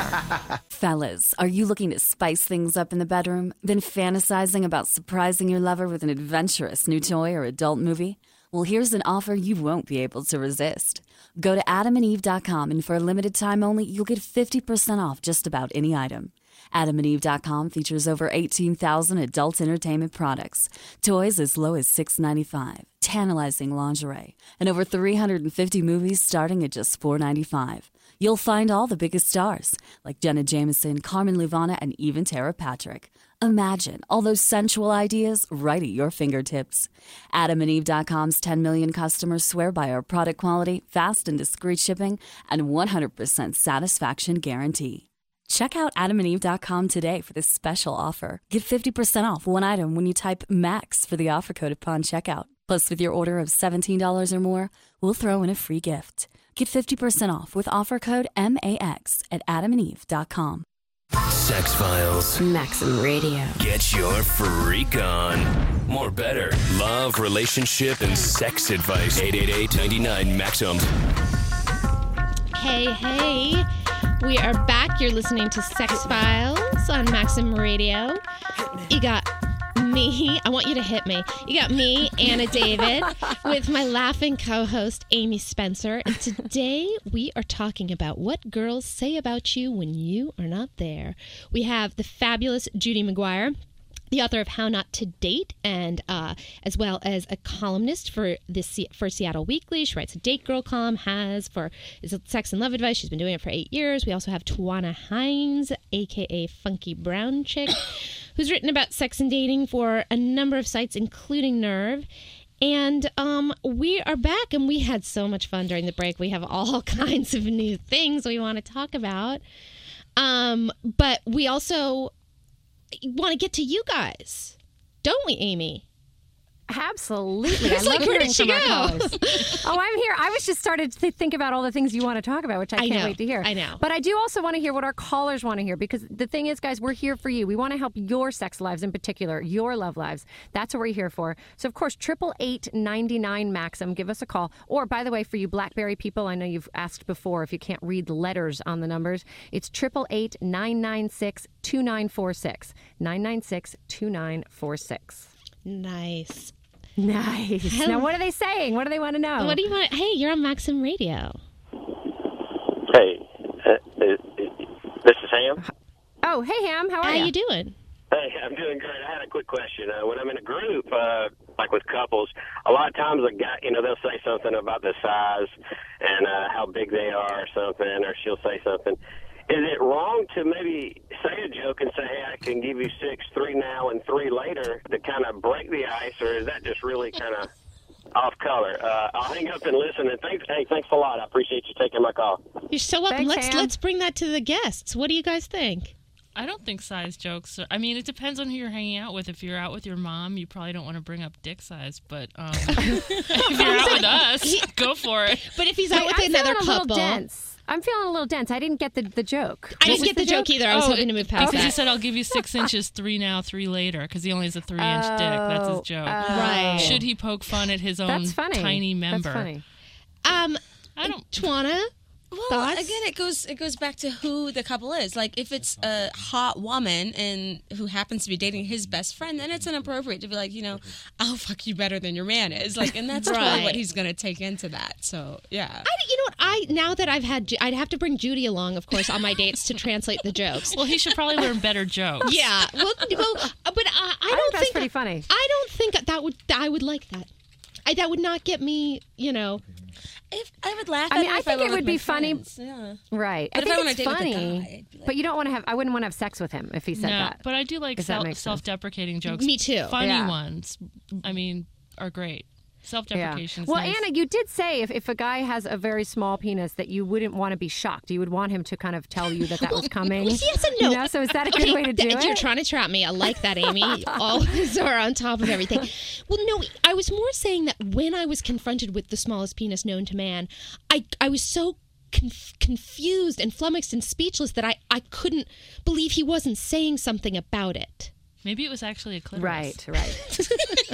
Fellas, are you looking to spice things up in the bedroom? Then fantasizing about surprising your lover with an adventurous new toy or adult movie? Well, here's an offer you won't be able to resist. Go to adam and eve dot com and for a limited time only, you'll get fifty percent off just about any item. adam and eve dot com features over eighteen thousand adult entertainment products, toys as low as six dollars and ninety-five cents, tantalizing lingerie, and over three hundred fifty movies starting at just four dollars and ninety-five cents. You'll find all the biggest stars, like Jenna Jameson, Carmen Luvana, and even Tara Patrick. Imagine all those sensual ideas right at your fingertips. adam and eve dot com's ten million customers swear by our product quality, fast and discreet shipping, and one hundred percent satisfaction guarantee. Check out adam and eve dot com today for this special offer. Get fifty percent off one item when you type MAX for the offer code upon checkout. Plus, with your order of seventeen dollars or more, we'll throw in a free gift. Get fifty percent off with offer code M A X at adam and eve dot com. Sex Files. Maxim Radio. Get your freak on. More better. Love, relationship, and sex advice. eight eight eight, nine nine, Maxim. Hey, hey. We are back. You're listening to Sex Files on Maxim Radio. You got me. I want you to hit me. You got me, Anna David, with my laughing co-host, Amy Spencer. And today we are talking about what girls say about you when you are not there. We have the fabulous Judy McGuire, the author of How Not to Date, and uh, as well as a columnist for this for Seattle Weekly. She writes a Date Girl column, has for is it Sex and Love Advice. She's been doing it for eight years. We also have Tawana Hines, a k a. Funky Brown Chick, who's written about sex and dating for a number of sites, including Nerve. And um, we are back, and we had so much fun during the break. We have all kinds of new things we want to talk about. Um, but we also want to get to you guys, don't we, Amy? Absolutely. I It's love like, where hearing did she from our go? co-hosts. Oh, I'm here. I was just started to think about all the things you want to talk about, which I, I can't know, wait to hear. I know. But I do also want to hear what our callers want to hear, because the thing is, guys, we're here for you. We want to help your sex lives in particular, your love lives. That's what we're here for. So, of course, triple eight ninety nine Maxim. Give us a call. Or, by the way, for you BlackBerry people, I know you've asked before if you can't read the letters on the numbers. It's triple eight nine nine six two nine four six. nine nine six two nine four six. Nice. Nice. Now, what are they saying? What do they want to know? What do you want? Hey, you're on Maxim Radio. Hey, uh, uh, this is Ham. Oh, hey, Ham. How are How you? you doing? Hey, I'm doing great. I had a quick question. Uh, when I'm in a group, uh, like with couples, a lot of times a guy, you know, they'll say something about the size and uh, how big they are or something, or she'll say something. Is it wrong to maybe say a joke and say, hey, I can give you six, three now and three later to kind of break the ice, or is that just really kind of off color? Uh, I'll hang up and listen. And thanks, hey, thanks a lot. I appreciate you taking my call. You're so welcome. Thanks, let's Ham. let's bring that to the guests. What do you guys think? I don't think size jokes are, I mean, it depends on who you're hanging out with. If you're out with your mom, you probably don't want to bring up dick size, but um, if you're out with us, go for it. But if he's Wait, out with I'm another feeling a little couple. dense. I'm feeling a little dense. I didn't get the, the joke. I didn't get the, joke? joke either. I was Oh, hoping to move past Because that. he said, I'll give you six inches, three now, three later, because he only has a three-inch dick. That's his joke. oh. Right. Should he poke fun at his own That's funny. tiny member? That's funny. Um, I don't. Twana? Well, Thoughts? again, it goes it goes back to who the couple is. Like, if it's a hot woman and who happens to be dating his best friend, then it's inappropriate to be like, you know, I'll fuck you better than your man is. Like, and that's Right. probably what he's going to take into that. So, yeah. I, you know what? I now that I've had, Ju- I'd have to bring Judy along, of course, on my dates to translate the jokes. Well, he should probably learn better jokes. Yeah. Well, well uh, but I, I don't that's think pretty funny. I don't think that would I would like that. I, that would not get me, you know. If I would laugh I at mean, it I if think I were it would with be my funny. friends. Yeah. Right. But I if I think wanna it's date with a funny. guy, I'd be like- But you don't want to have, I wouldn't want to have sex with him if he said no, that. but I do like If that self, makes sense. self-deprecating jokes. Me too. Funny Yeah. ones, I mean, are great. Self-deprecation. Well, nice. Anna, you did say if, if a guy has a very small penis that you wouldn't want to be shocked. You would want him to kind of tell you that that was coming. Yes and no. You know, so is that a good Okay, way to do th- it? You're trying to trap me. I like that, Amy. Always are on top of everything. Well, no, I was more saying that when I was confronted with the smallest penis known to man, I I was so conf- confused and flummoxed and speechless that I, I couldn't believe he wasn't saying something about it. Maybe it was actually a clitoris. Right, right.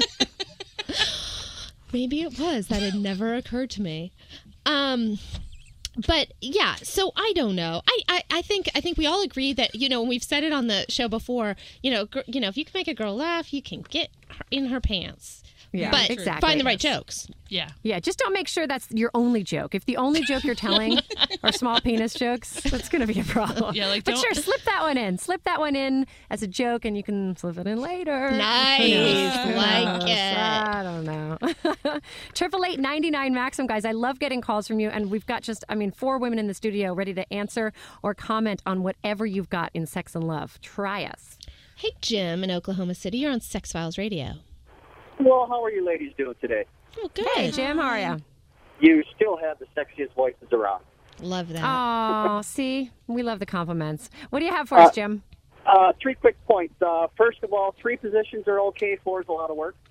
Maybe it was. That had never occurred to me. Um, but yeah, so I don't know. I, I, I think I think we all agree that, you know, we've said it on the show before, you know, gr- you know, if you can make a girl laugh, you can get her in her pants. Yeah, but exactly. find the right jokes. Yeah. Yeah, just don't make sure that's your only joke. If the only joke you're telling are small penis jokes, that's going to be a problem. Yeah, like but don't- sure, slip that one in. Slip that one in as a joke, and you can slip it in later. Nice. Who knows? Who Like knows? it. I don't know. Triple eight ninety nine Maxim, guys. I love getting calls from you, and we've got just, I mean, four women in the studio ready to answer or comment on whatever you've got in sex and love. Try us. Hey, Jim in Oklahoma City. You're on Sex Files Radio. Well, how are you ladies doing today? Oh, good. Hey, Jim, how are you? You still have the sexiest voices around. Love that. Oh, see, we love the compliments. What do you have for Uh, us, Jim? Uh, three quick points. Uh, first of all, three positions are okay. Four is a lot of work.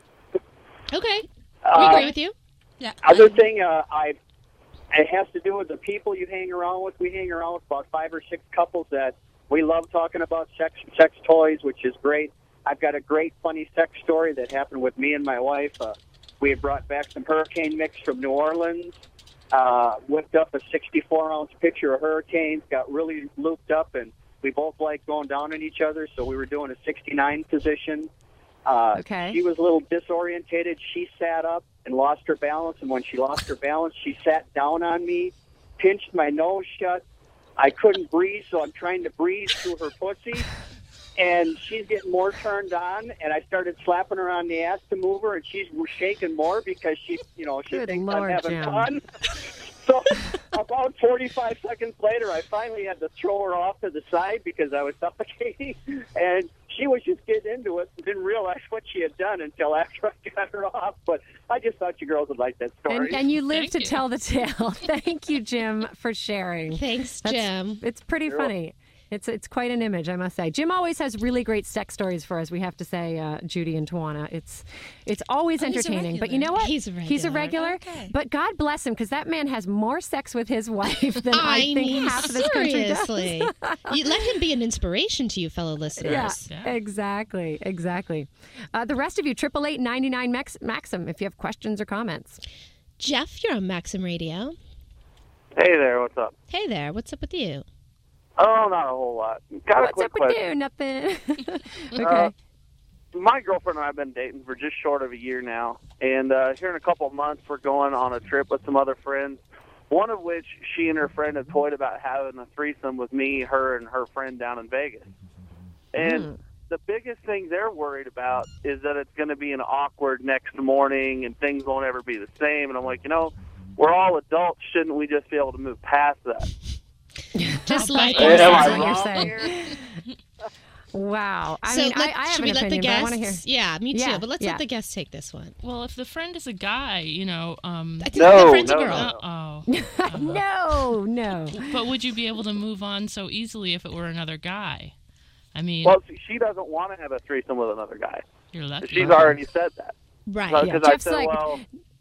Okay. We Uh, agree with you. Yeah. Other thing, uh, I it has to do with the people you hang around with. We hang around with about five or six couples that we love talking about sex, sex toys, which is great. I've got a great, funny sex story that happened with me and my wife. Uh, we had brought back some hurricane mix from New Orleans, uh, whipped up a sixty-four ounce pitcher of hurricanes, got really looped up, and we both liked going down on each other, so we were doing a sixty-nine position. Uh, Okay. She was a little disorientated. She sat up and lost her balance, and when she lost her balance, she sat down on me, pinched my nose shut. I couldn't breathe, so I'm trying to breathe through her pussy. And she's getting more turned on, and I started slapping her on the ass to move her, and she's shaking more because she, you know, she Good thinks Lord, I'm having Jim. fun. So about forty-five seconds later, I finally had to throw her off to the side because I was suffocating, and she was just getting into it and didn't realize what she had done until after I got her off. But I just thought you girls would like that story. And, and you live to tell the tale. Thank you, Jim, for sharing. Thanks, That's- Jim. It's pretty You're funny. It's it's quite an image, I must say. Jim always has really great sex stories for us. We have to say, uh, Judy and Tawana. It's it's always Oh, he's a entertaining. But regular. you know what? He's a He's a regular. regular. Okay. But God bless him, because that man has more sex with his wife than I, I think mean, half of this country does. seriously. You let him be an inspiration to you, fellow Yeah, listeners. exactly, exactly. Uh, the rest of you, triple eight ninety nine Max, Maxim. If you have questions or comments. Jeff, you're on Maxim Radio. Hey there, what's up? Hey there, what's up with you? Oh, not a whole lot. Got a What's quick up with question. you? Nothing. okay. Uh, my girlfriend and I have been dating for just short of a year now, and uh, here in a couple of months we're going on a trip with some other friends, one of which she and her friend have toyed about having a threesome with me, her, and her friend down in Vegas. And Mm. the biggest thing they're worried about is that it's going to be an awkward next morning and things won't ever be the same. And I'm like, you know, we're all adults. Shouldn't we just be able to move past that? Just like Am us. I That's what you're wrong saying. here? Wow. I so mean, let, I, I have should an we let opinion, the but I guests? want to hear. Yeah, me too. Yeah, but let's yeah. let the guests take this one. Well, if the friend is a guy, you know. Um, I think No, the friend's no, a girl. no. Uh, oh. no, no. But would you be able to move on so easily if it were another guy? I mean, well, she- she doesn't want to have a threesome with another guy. You're lucky. She's already said that. Right. Because Yeah, I Jeff's said, like- well,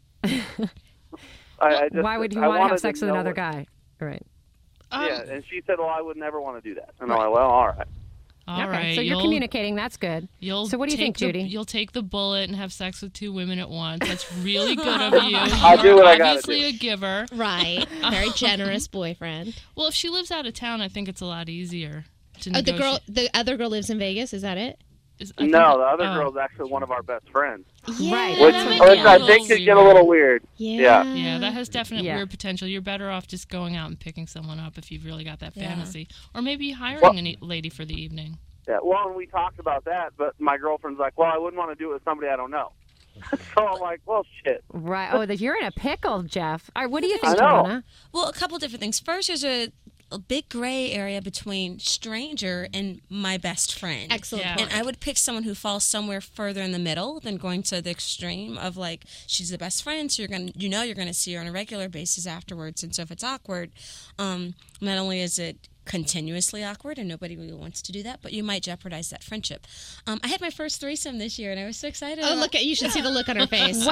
I, I just, Why would you I want to have wanted sex with know another what- guy? Right. Yeah, and she said, well, I would never want to do that. And I'm like, well, all right. All okay, right, so you're you'll- communicating. That's good. You'll so what do you think, take the- Judy? You'll take the bullet and have sex with two women at once. That's really good of you. I'll You're do what I gotta obviously do. a giver. Right. Very generous boyfriend. Well, if she lives out of town, I think it's a lot easier to Oh, the girl, negotiate. the other girl lives in Vegas. Is that it? Is- I think No, that- the other oh. girl's actually one of our best friends. Yeah, Which, that might which be a I little think could get a weird. little weird. Yeah. Yeah, that has definite Yeah. weird potential. You're better off just going out and picking someone up if you've really got that Yeah. fantasy. Or maybe hiring Well- a ne- lady for the evening. Yeah, well, and we talked about that, but my girlfriend's like, well, I wouldn't want to do it with somebody I don't know. So I'm like, well, shit. Right. Oh, that you're in a pickle, Jeff. All right, what do you I think, know. Joanna? Well, a couple different things. First, there's a, a big gray area between stranger and my best friend. Excellent Yeah. point. And I would pick someone who falls somewhere further in the middle than going to the extreme of like she's the best friend, so you're gonna you know you're gonna see her on a regular basis afterwards. And so if it's awkward, um, not only is it continuously awkward and nobody really wants to do that, but you might jeopardize that friendship. Um, I had my first threesome this year and I was so excited. Oh, about- look at you! Should see the look on her face.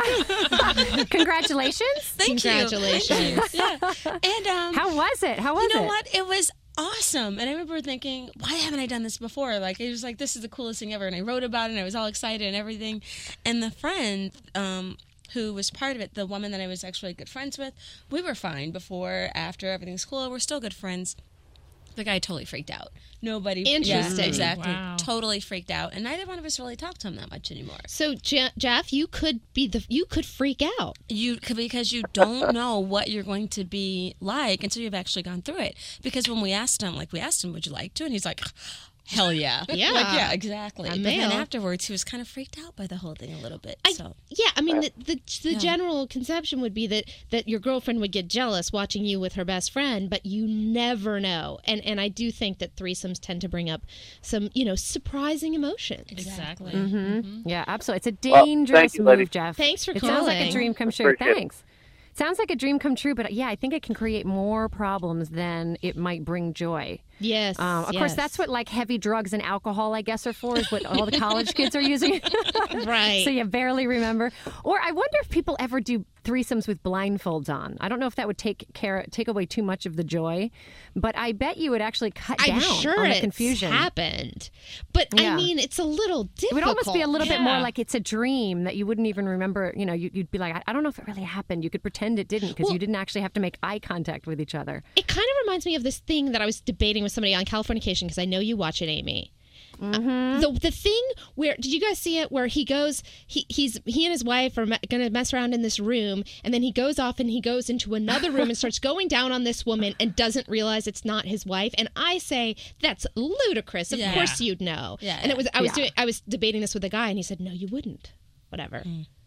Congratulations. Thank Congratulations. you. yeah. And um, How was it? How was you know it? what? It was awesome. And I remember thinking, why haven't I done this before? Like, it was like, this is the coolest thing ever. And I wrote about it and I was all excited and everything. And the friend, um, who was part of it, the woman that I was actually good friends with, we were fine before, after, everything's cool. We're still good friends. The guy totally freaked out. Nobody. Interesting. Yeah, exactly. Wow. Totally freaked out. And neither one of us really talked to him that much anymore. So, Je- Jeff, you could be the you could freak out. You because you don't know what you're going to be like until you've actually gone through it. Because when we asked him, like we asked him, would you like to? And he's like, hell yeah, Yeah. like, yeah, exactly. A But then male. afterwards, he was kind of freaked out by the whole thing a little bit. I, so yeah, I mean, the the, the Yeah. general conception would be that that your girlfriend would get jealous watching you with her best friend, but you never know. And and I do think that threesomes tend to bring up some, you know, surprising emotions. Exactly. Mm-hmm. Yeah, absolutely. It's a Well, dangerous thank you, move, ladies. Jeff. Thanks for It sounds like a calling. dream come true. Appreciate it. Thanks. Sounds like a dream come true, but yeah, I think it can create more problems than it might bring joy. Yes. Um, of yes. course, that's what like heavy drugs and alcohol, I guess, are for, is what all the college kids are using. Right. So you barely remember. Or I wonder if people ever do threesomes with blindfolds on. I don't know if that would take care, take away too much of the joy, but I bet you would actually cut I'm down sure on the it's confusion. happened, but Yeah. I mean, it's a little difficult. It would almost be a little bit more Yeah. like it's a dream that you wouldn't even remember. You know, you, you'd be like, I, I don't know if it really happened. You could pretend it didn't because Well- you didn't actually have to make eye contact with each other. It kind of reminds me of this thing that I was debating with somebody on Californication, because I know you watch it, Amy. Mm-hmm. The the thing where did you guys see it? Where he goes, he he's he and his wife are me- gonna mess around in this room, and then he goes off and he goes into another room and starts going down on this woman and doesn't realize it's not his wife. And I say that's ludicrous. Of Yeah. course you'd know. Yeah, and it was I was yeah. doing I was debating this with a guy, and he said no, you wouldn't. Whatever.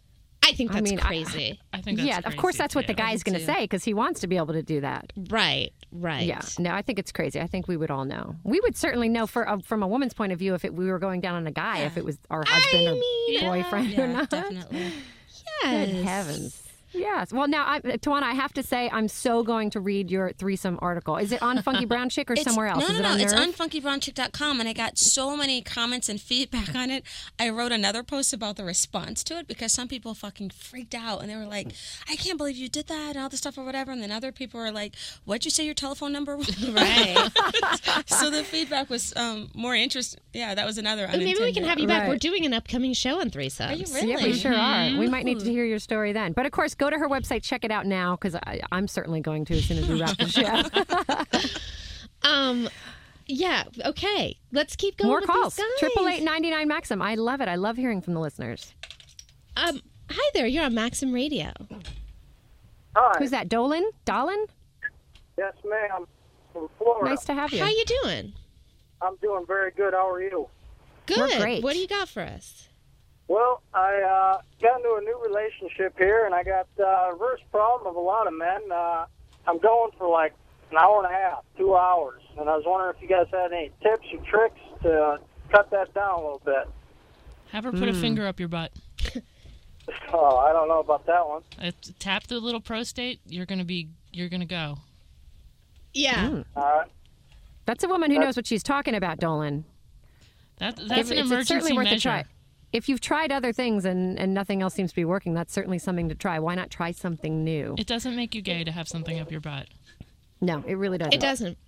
I think I that's mean, I- crazy. I think that's yeah, of course, crazy, that's what the too. guy's going to say because he wants to be able to do that. right. Right. Yeah, no, I think it's crazy. I think we would all know. We would certainly know for uh, from a woman's point of view if it, we were going down on a guy, if it was our husband or mean, boyfriend or yeah, not. definitely. Yes. Good heavens. Yes. Well, now, I, Tawana, I have to say, I'm so going to read your threesome article. Is it on Funky Brown Chick or It's- somewhere else? No, Is no, it no. on It's Nerve? on funky brown chick dot com, and I got so many comments and feedback on it. I wrote another post about the response to it because some people fucking freaked out and they were like, "I can't believe you did that," and all this stuff or whatever. And then other people were like, "What'd you say your telephone number was?" Right. So the feedback was um, more interesting. Yeah, that was another. Well, maybe we can have you back. Right. We're doing an upcoming show on threesomes. Are you really? Yeah, we sure are. We might need to Ooh. hear your story then. But of course, go to her website, check it out now, because I'm certainly going to as soon as we wrap the show. Um, yeah. Okay. Let's keep going. More with calls. These guys. Triple eight ninety nine Maxim. I love it. I love hearing from the listeners. Um. Hi there. You're on Maxim Radio. Hi. Who's that? Dolan? Dolan? Yes, ma'am. From Florida. Nice to have you. How you doing? I'm doing very good. How are you? Good. great. What do you got for us? Well, I uh, got into a new relationship here, and I got uh, reverse problem of a lot of men. Uh, I'm going for like an hour and a half, two hours, and I was wondering if you guys had any tips or tricks to cut that down a little bit. Have her put a Mm. finger up your butt. Oh, I don't know about that one. Uh, tap the little prostate. You're gonna be. You're gonna go. Yeah. Mm. All right. That's a woman who knows what she's talking about, Dolan. That, that's It's- an it's, emergency it's certainly worth measure. a try. If you've tried other things and, and nothing else seems to be working, that's certainly something to try. Why not try something new? It doesn't make you gay to have something up your butt. No, it really doesn't. It doesn't.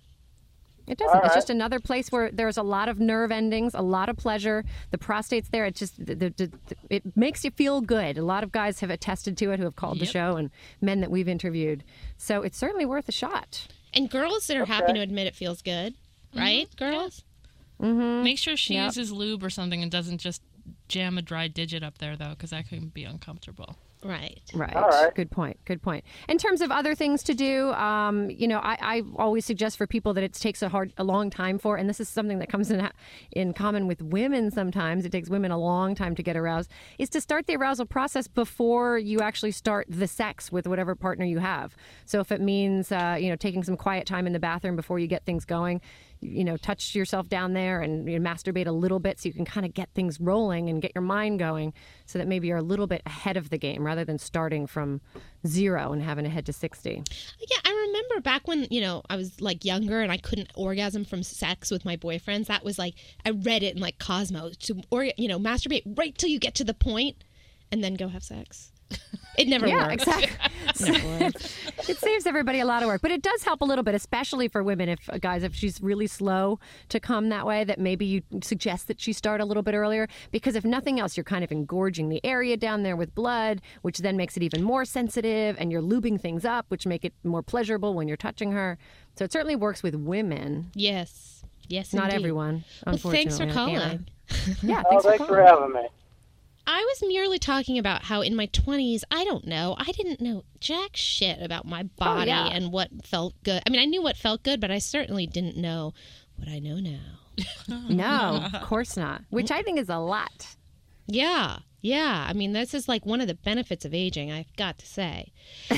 It doesn't. All It's right. just another place where there's a lot of nerve endings, a lot of pleasure. The prostate's there. It just the, the, the, it makes you feel good. A lot of guys have attested to it who have called the Yep. show, and men that we've interviewed. So it's certainly worth a shot. And girls that are Okay. happy to admit it feels good, right, girls? Mm-hmm. Make sure she Yep. uses lube or something and doesn't just jam a dry digit up there, though, because that can be uncomfortable. Right. Right. All right. Good point. Good point. In terms of other things to do, um, you know, I, I always suggest for people that it takes a hard, a long time for, and this is something that comes in in common with women. Sometimes it takes women a long time to get aroused. Is to start the arousal process before you actually start the sex with whatever partner you have. So if it means, uh, you know, taking some quiet time in the bathroom before you get things going. You know, touch yourself down there and you know, masturbate a little bit so you can kind of get things rolling and get your mind going so that maybe you're a little bit ahead of the game rather than starting from zero and having to head to sixty. Yeah, I remember back when, you know, I was like younger and I couldn't orgasm from sex with my boyfriends. That was like, I read it in like Cosmo to, or, you know, masturbate right till you get to the point and then go have sex. It never yeah, works. exactly. It saves everybody a lot of work, but it does help a little bit, especially for women. If uh, guys, if she's really slow to come that way, that maybe you suggest that she start a little bit earlier. Because if nothing else, you're kind of engorging the area down there with blood, which then makes it even more sensitive, and you're lubing things up, which make it more pleasurable when you're touching her. So it certainly works with women. Yes, yes, not indeed. everyone. Well, thanks for unfortunately. calling. Yeah, Oh, thanks, thanks for, for calling. having me. I was merely talking about how in my twenties, I don't know, I didn't know jack shit about my body yeah. and what felt good. I mean, I knew what felt good, but I certainly didn't know what I know now. No, of course not. Which I think is a lot. Yeah, yeah. I mean, this is like one of the benefits of aging, I've got to say.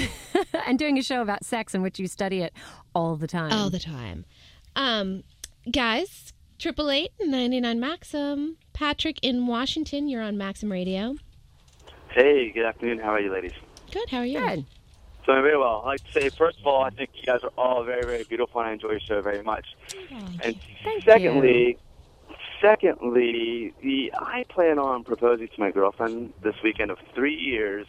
And doing a show about sex in which you study it all the time. All the time. Um, guys, triple eight ninety-nine Maxim. Patrick in Washington, you're on Maxim Radio. Hey, good afternoon. How are you, ladies? Good. How are you? Good. Doing very well. I'd like to say, first of all, I think you guys are all very, very beautiful, and I enjoy your show very much. And Thank secondly, secondly, the I plan on proposing to my girlfriend this weekend of three years.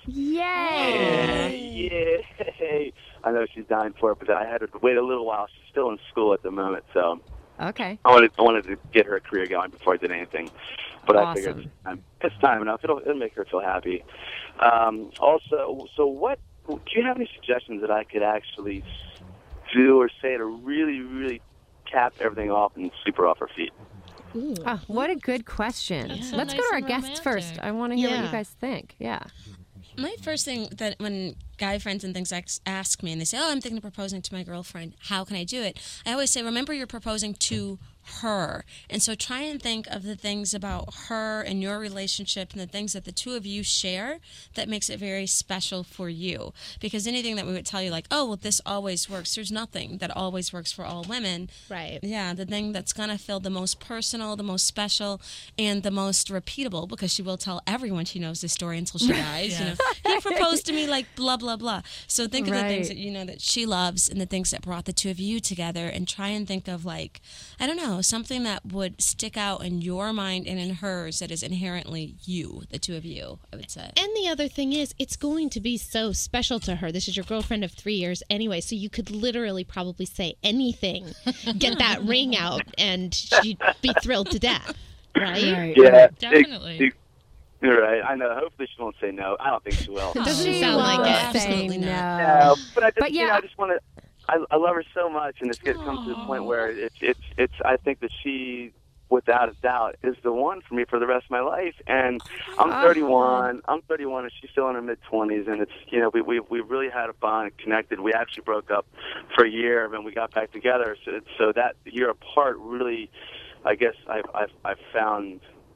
Yay! Yay! I know she's dying for it, but I had to wait a little while. She's still in school at the moment, so Okay. I wanted I wanted to get her career going before I did anything. But I figured Awesome. it's time, it's time enough. It'll it'll make her feel happy. Um, also, so what? Do you have any suggestions that I could actually do or say to really, really cap everything off and sweep her off her feet? Oh, what a good question. That's so Let's nice go to our and guests first. I want to hear what Yeah. you guys think. Yeah. My first thing that when guy friends and things ask, ask me and they say, oh, I'm thinking of proposing to my girlfriend, how can I do it? I always say, remember you're proposing to her. And so try and think of the things about her and your relationship and the things that the two of you share that makes it very special for you. Because anything that we would tell you like, oh, well, this always works, there's nothing that always works for all women. Right. Yeah, the thing that's going to feel the most personal, the most special, and the most repeatable, because she will tell everyone she knows this story until she dies. You know, he proposed to me like blah, blah, blah. So think of the things Right. that you know that she loves and the things that brought the two of you together, and try and think of like, I don't know, something that would stick out in your mind and in hers that is inherently you, the two of you, I would say. And the other thing is, it's going to be so special to her. This is your girlfriend of three years anyway, so you could literally probably say anything, get that ring out, and she'd be thrilled to death, right? Yeah, Definitely. It, it, you're right. I know. Hopefully she won't say no. I don't think she will. Doesn't She sound like won't it. say Absolutely no. No, but I just, But you know, yeah. I just want to. I, I love her so much, and it's get come to the point where it's it's it's. I think that she, without a doubt, is the one for me for the rest of my life. And I'm Oh. thirty-one. I'm thirty-one, and she's still in her mid twenties. And it's you know we we we really had a bond, connected. We actually broke up for a year, and we got back together. So so that year apart really, I guess I've I've, I've found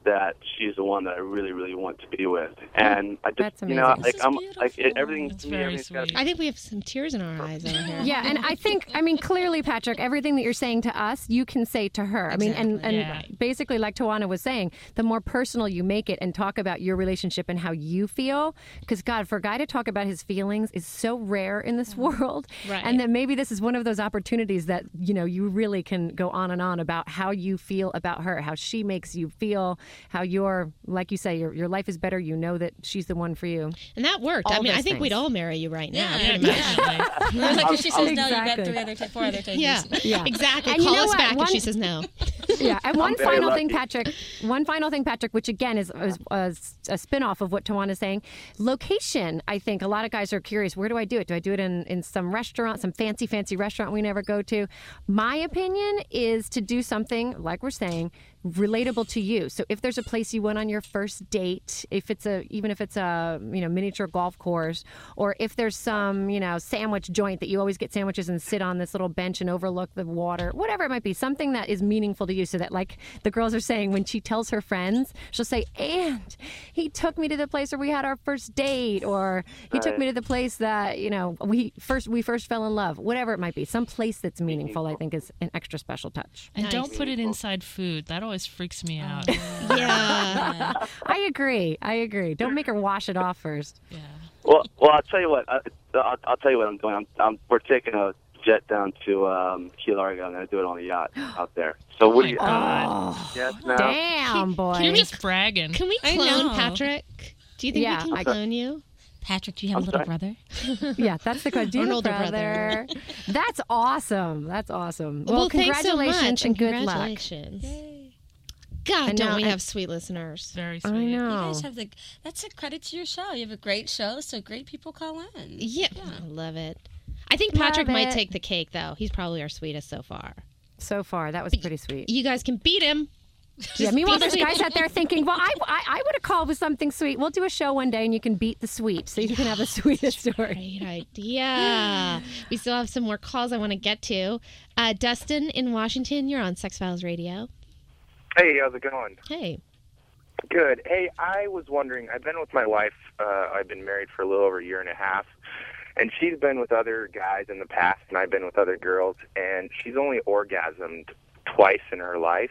that she's the one that I really, really want to be with. And I just, That's you know, amazing. like This is I'm, like it, everything. That's to me, very everything's gotta sweet. be- I think we have some tears in our eyes over here. Yeah, and I think, I mean, clearly, Patrick, everything that you're saying to us, you can say to her. I mean, and, and Yeah. basically, like Tawana was saying, the more personal you make it and talk about your relationship and how you feel, because, God, for a guy to talk about his feelings is so rare in this world. Right. And that maybe this is one of those opportunities that, you know, you really can go on and on about how you feel about her, how she makes you feel, how you're, like you say, your, your life is better. You know that she's the one for you. And that worked. I All mean, I those think we'd things. all marry you right now. Yeah, pretty much. yeah. Like if she says no, you got Exactly. three other, ta- four other takers. Yeah, Yeah. exactly. And you Call know us what? back One- if she says no. Yeah, and one very final thing, lucky. Patrick. One final thing, Patrick, which again is, is a, a spin-off of what Tawana's saying. Location, I think a lot of guys are curious. Where do I do it? Do I do it in, in some restaurant, some fancy, fancy restaurant we never go to? My opinion is to do something, like we're saying, relatable to you. So if there's a place you went on your first date, if it's a, even if it's a, you know, miniature golf course, or if there's some, you know, sandwich joint that you always get sandwiches and sit on this little bench and overlook the water, whatever it might be, something that is meaningful to you, so that, like the girls are saying, when she tells her friends, she'll say, and he took me to the place where we had our first date, or he took Right. me to the place that, you know, we first we first fell in love, whatever it might be. Some place that's meaningful, I think, is an extra special touch. And Nice. don't put it inside food. That always freaks me out. Yeah. I agree. I agree. Don't make her wash it off first. Yeah. Well, well, I'll tell you what. I, I'll, I'll tell you what I'm doing. I'm, I'm we're taking a jet down to um, Key Largo. I'm going to do it on a yacht out there. So what do you? Oh, Yes, now. damn, boy. You're just bragging. Can we I clone know. Patrick? Do you think Yeah, we can I- clone you? Patrick, do you have I'm a little sorry? brother? Yeah, that's the question. Or an Dear older brother. That's awesome. That's awesome. Well, Well, thanks so congratulations much, and good congratulations. God, And don't now- we and- have sweet listeners? Very luck. I sweet. You know. guys have the. That's a credit to your show. You have a great show, so great people call in. Yeah, I love it. I think Love Patrick might it. take the cake, though. He's probably our sweetest so far. So far, that was pretty sweet. You guys can beat him. Yeah, meanwhile, beat there's him. guys out there thinking, well, I, I, I would have called with something sweet. We'll do a show one day and you can beat the sweet, so you can have the sweetest story. Great idea. We still have some more calls I want to get to. Uh, Dustin in Washington, you're on Sex Files Radio. Hey, how's it going? Hey. Good. Hey, I was wondering, I've been with my wife, uh, I've been married for a little over a year and a half, and she's been with other guys in the past, and I've been with other girls, and she's only orgasmed twice in her life.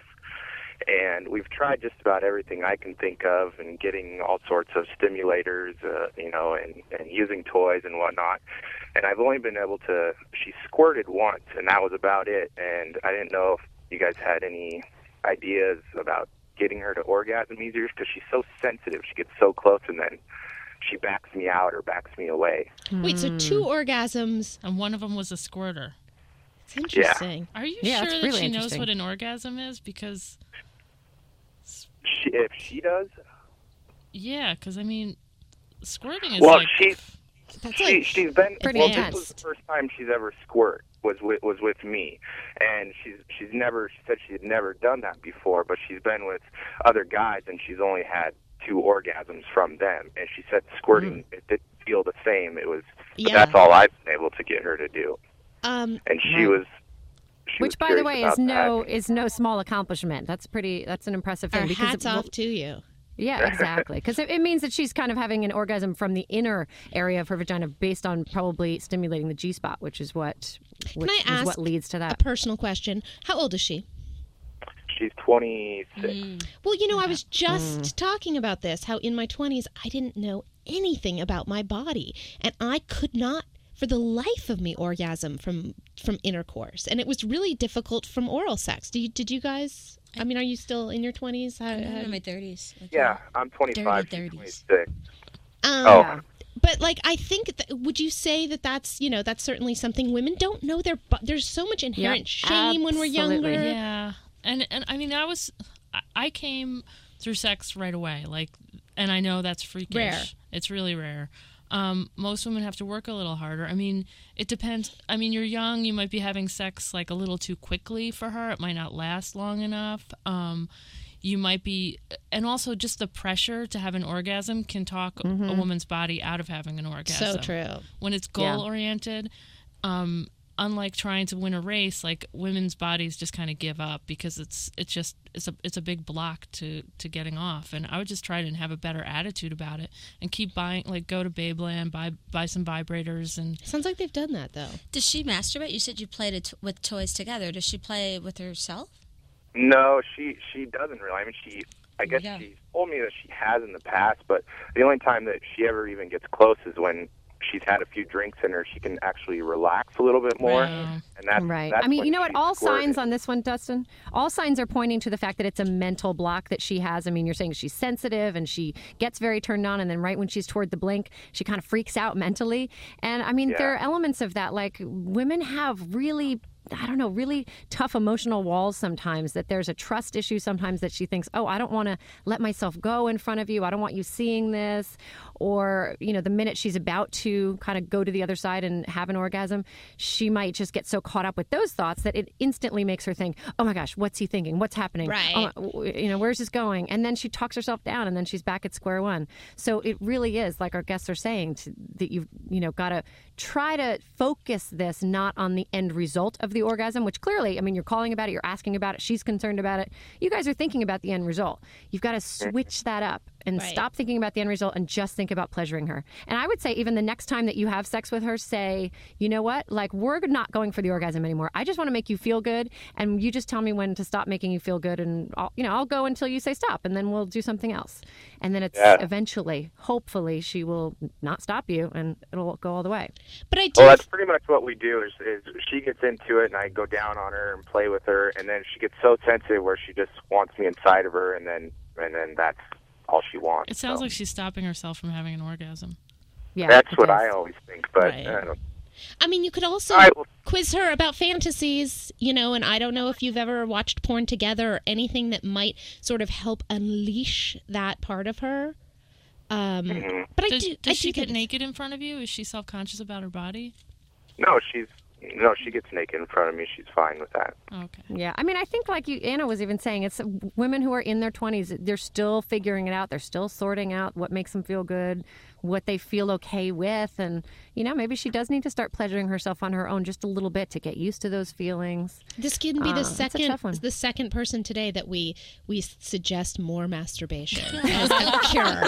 And we've tried just about everything I can think of, and getting all sorts of stimulators, uh, you know, and, and using toys and whatnot. And I've only been able to, she squirted once, and that was about it. And I didn't know if you guys had any ideas about getting her to orgasm easier, because she's so sensitive. She gets so close, and then she backs me out or backs me away. Wait, so two orgasms. And one of them was a squirter. It's interesting. Are you Yeah, sure that's that really she knows interesting. what an orgasm is? Because, She, if she does, yeah, because I mean, squirting is well, like. she's That's she, like she's been pretty well. intense. This was the first time she's ever squirt was with was with me, and she's she's never she said she had never done that before, but she's been with other guys and she's only had two orgasms from them, and she said squirting it didn't feel the same. It was but Yeah. that's all I've been able to get her to do, Um, and she was. She was Which, by the curious way, is about no that. is no small accomplishment. That's pretty. That's an impressive thing. our because hats it- off to you. Yeah, exactly. Because it, it means that she's kind of having an orgasm from the inner area of her vagina, based on probably stimulating the G spot, which is what which Can I is ask what leads to a that. personal question? How old is she? She's twenty-six. Well, you know, I was just talking about this, how in my twenties I didn't know anything about my body, and I could not for the life of me orgasm from from intercourse, and it was really difficult from oral sex. Do you, did you guys, I mean, are you still in your twenties? I'm in my thirties. Yeah, I'm twenty-five. Dirty she's thirties. twenty-six. Um, Oh. But like, I think, that, would you say that that's, you know, that's certainly something women don't know their, bu- there's so much inherent Yep, shame when we're younger. absolutely. Yeah, and and I mean, I was, I- I came through sex right away, like, and I know that's freakish. Rare. It's really rare. Um, most women have to work a little harder. I mean, it depends. I mean, you're young, you might be having sex like a little too quickly for her. It might not last long enough. Um, you might be, and also just the pressure to have an orgasm can talk a woman's body out of having an orgasm. So true. When it's Yeah. goal oriented, um, unlike trying to win a race, like women's bodies just kind of give up because it's it's just it's a it's a big block to, to getting off. And I would just try to have a better attitude about it and keep buying, like go to Babeland, buy buy some vibrators. And sounds like they've done that though. Does she masturbate? You said you played it t- with toys together. Does she play with herself? No, she she doesn't really. I mean, she I guess Yeah. she's told me that she has in the past, but the only time that she ever even gets close is when she's had a few drinks in her. She can actually relax a little bit more, Right. and that's right. That's I mean, when you know what? she's All squirted. signs on this one, Dustin, all signs are pointing to the fact that it's a mental block that she has. I mean, you're saying she's sensitive and she gets very turned on, and then right when she's toward the blink, she kind of freaks out mentally. And I mean, Yeah. there are elements of that. Like women have really, I don't know, really tough emotional walls sometimes, that there's a trust issue sometimes that she thinks, oh, I don't want to let myself go in front of you. I don't want you seeing this. Or, you know, the minute she's about to kind of go to the other side and have an orgasm, she might just get so caught up with those thoughts that it instantly makes her think, oh my gosh, what's he thinking? What's happening? Right. Oh, w- you know, where's this going? And then she talks herself down and then she's back at square one. So it really is, like our guests are saying, to, that you've, you know, got to try to focus this not on the end result of the orgasm, which clearly, I mean, you're calling about it, you're asking about it, she's concerned about it. You guys are thinking about the end result. You've got to switch that up and Right. stop thinking about the end result and just think about pleasuring her. And I would say even the next time that you have sex with her, say, you know what, like we're not going for the orgasm anymore. I just want to make you feel good, and you just tell me when to stop making you feel good, and I'll, you know, I'll go until you say stop, and then we'll do something else. And then it's Yeah. eventually, hopefully, she will not stop you, and it'll go all the way. But I do. Well, that's pretty much what we do. Is, is she gets into it, and I go down on her and play with her, and then she gets so sensitive where she just wants me inside of her, and then and then that's all she wants. It sounds so. like she's stopping herself from having an orgasm. Yeah, That's it what does. I always think, but Right. I don't. I mean, you could also All right, well- quiz her about fantasies, you know, and I don't know if you've ever watched porn together or anything that might sort of help unleash that part of her. Um, Mhm. But I does do. does I she do get think- naked in front of you? Is she self-conscious about her body? No, she's no, she gets naked in front of me. She's fine with that. Okay. Yeah, I mean, I think like you, Anna was even saying, it's women who are in their twenties, they're still figuring it out. They're still sorting out what makes them feel good, what they feel okay with. And, you know, maybe she does need to start pleasuring herself on her own just a little bit to get used to those feelings. This can be Uh, the it's a second, tough one. the second person today that we we suggest more masturbation as a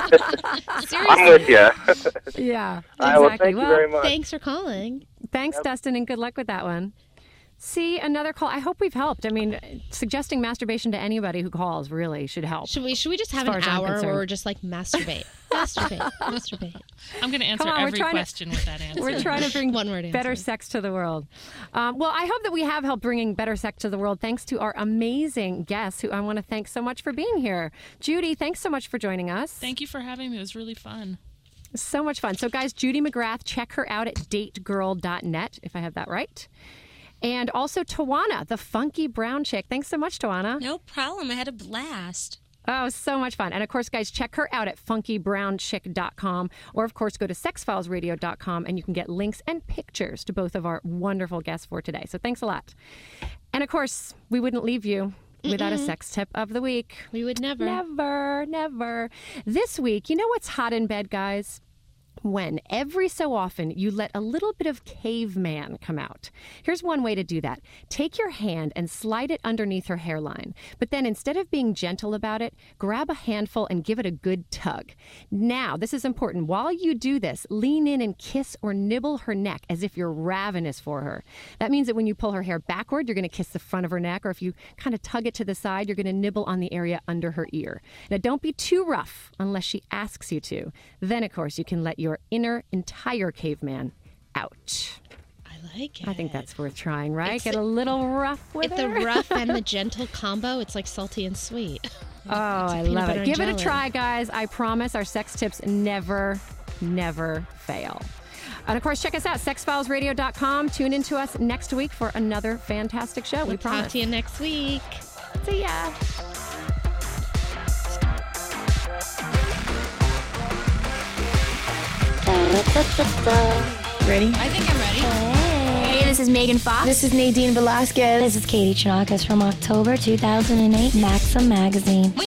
cure. Seriously. I'm with you. Yeah, All right, well, exactly. thank you very much. Thanks for calling. Thanks, Dustin, and good luck with that one. See, another call. I hope we've helped. I mean, suggesting masturbation to anybody who calls really should help. Should we should we just have As far an as I'm hour concerned. where we're just like masturbate, masturbate, masturbate? I'm going to answer Come on, we're every trying to- question with that answer. We're trying to bring One word better answer. sex to the world. Um, well, I hope that we have helped bringing better sex to the world thanks to our amazing guests, who I want to thank so much for being here. Judy, thanks so much for joining us. Thank you for having me. It was really fun. So much fun. So, guys, Judy McGrath, check her out at date girl dot net, if I have that right. And also Tawana, the funky brown chick. Thanks so much, Tawana. No problem. I had a blast. Oh, so much fun. And of course, guys, check her out at funky brown chick dot com, or of course, go to sex files radio dot com and you can get links and pictures to both of our wonderful guests for today. So thanks a lot. And of course, we wouldn't leave you without a Mm-mm. sex tip of the week. We would never. Never, never. This week, you know what's hot in bed, guys? When every so often you let a little bit of caveman come out. Here's one way to do that. Take your hand and slide it underneath her hairline. But then instead of being gentle about it, grab a handful and give it a good tug. Now, this is important. While you do this, lean in and kiss or nibble her neck as if you're ravenous for her. That means that when you pull her hair backward, you're going to kiss the front of her neck, or if you kind of tug it to the side, you're going to nibble on the area under her ear. Now, don't be too rough unless she asks you to. Then, of course, you can let your inner entire caveman out. I like it. I think that's worth trying, right? It's Get the- a little rough with It's the her. rough and the gentle combo. It's like salty and sweet. Oh, I peanut love butter it. and Give it a jelly. try, guys. I promise our sex tips never, never fail. And of course, check us out, sex files radio dot com. Tune in to us next week for another fantastic show. we We'll promise. talk to you next week. See ya. Ready? I think I'm ready. Hey, this is Megan Fox. This is Nadine Velasquez. This is Katie Chonacas from October two thousand eight, Maxim Magazine.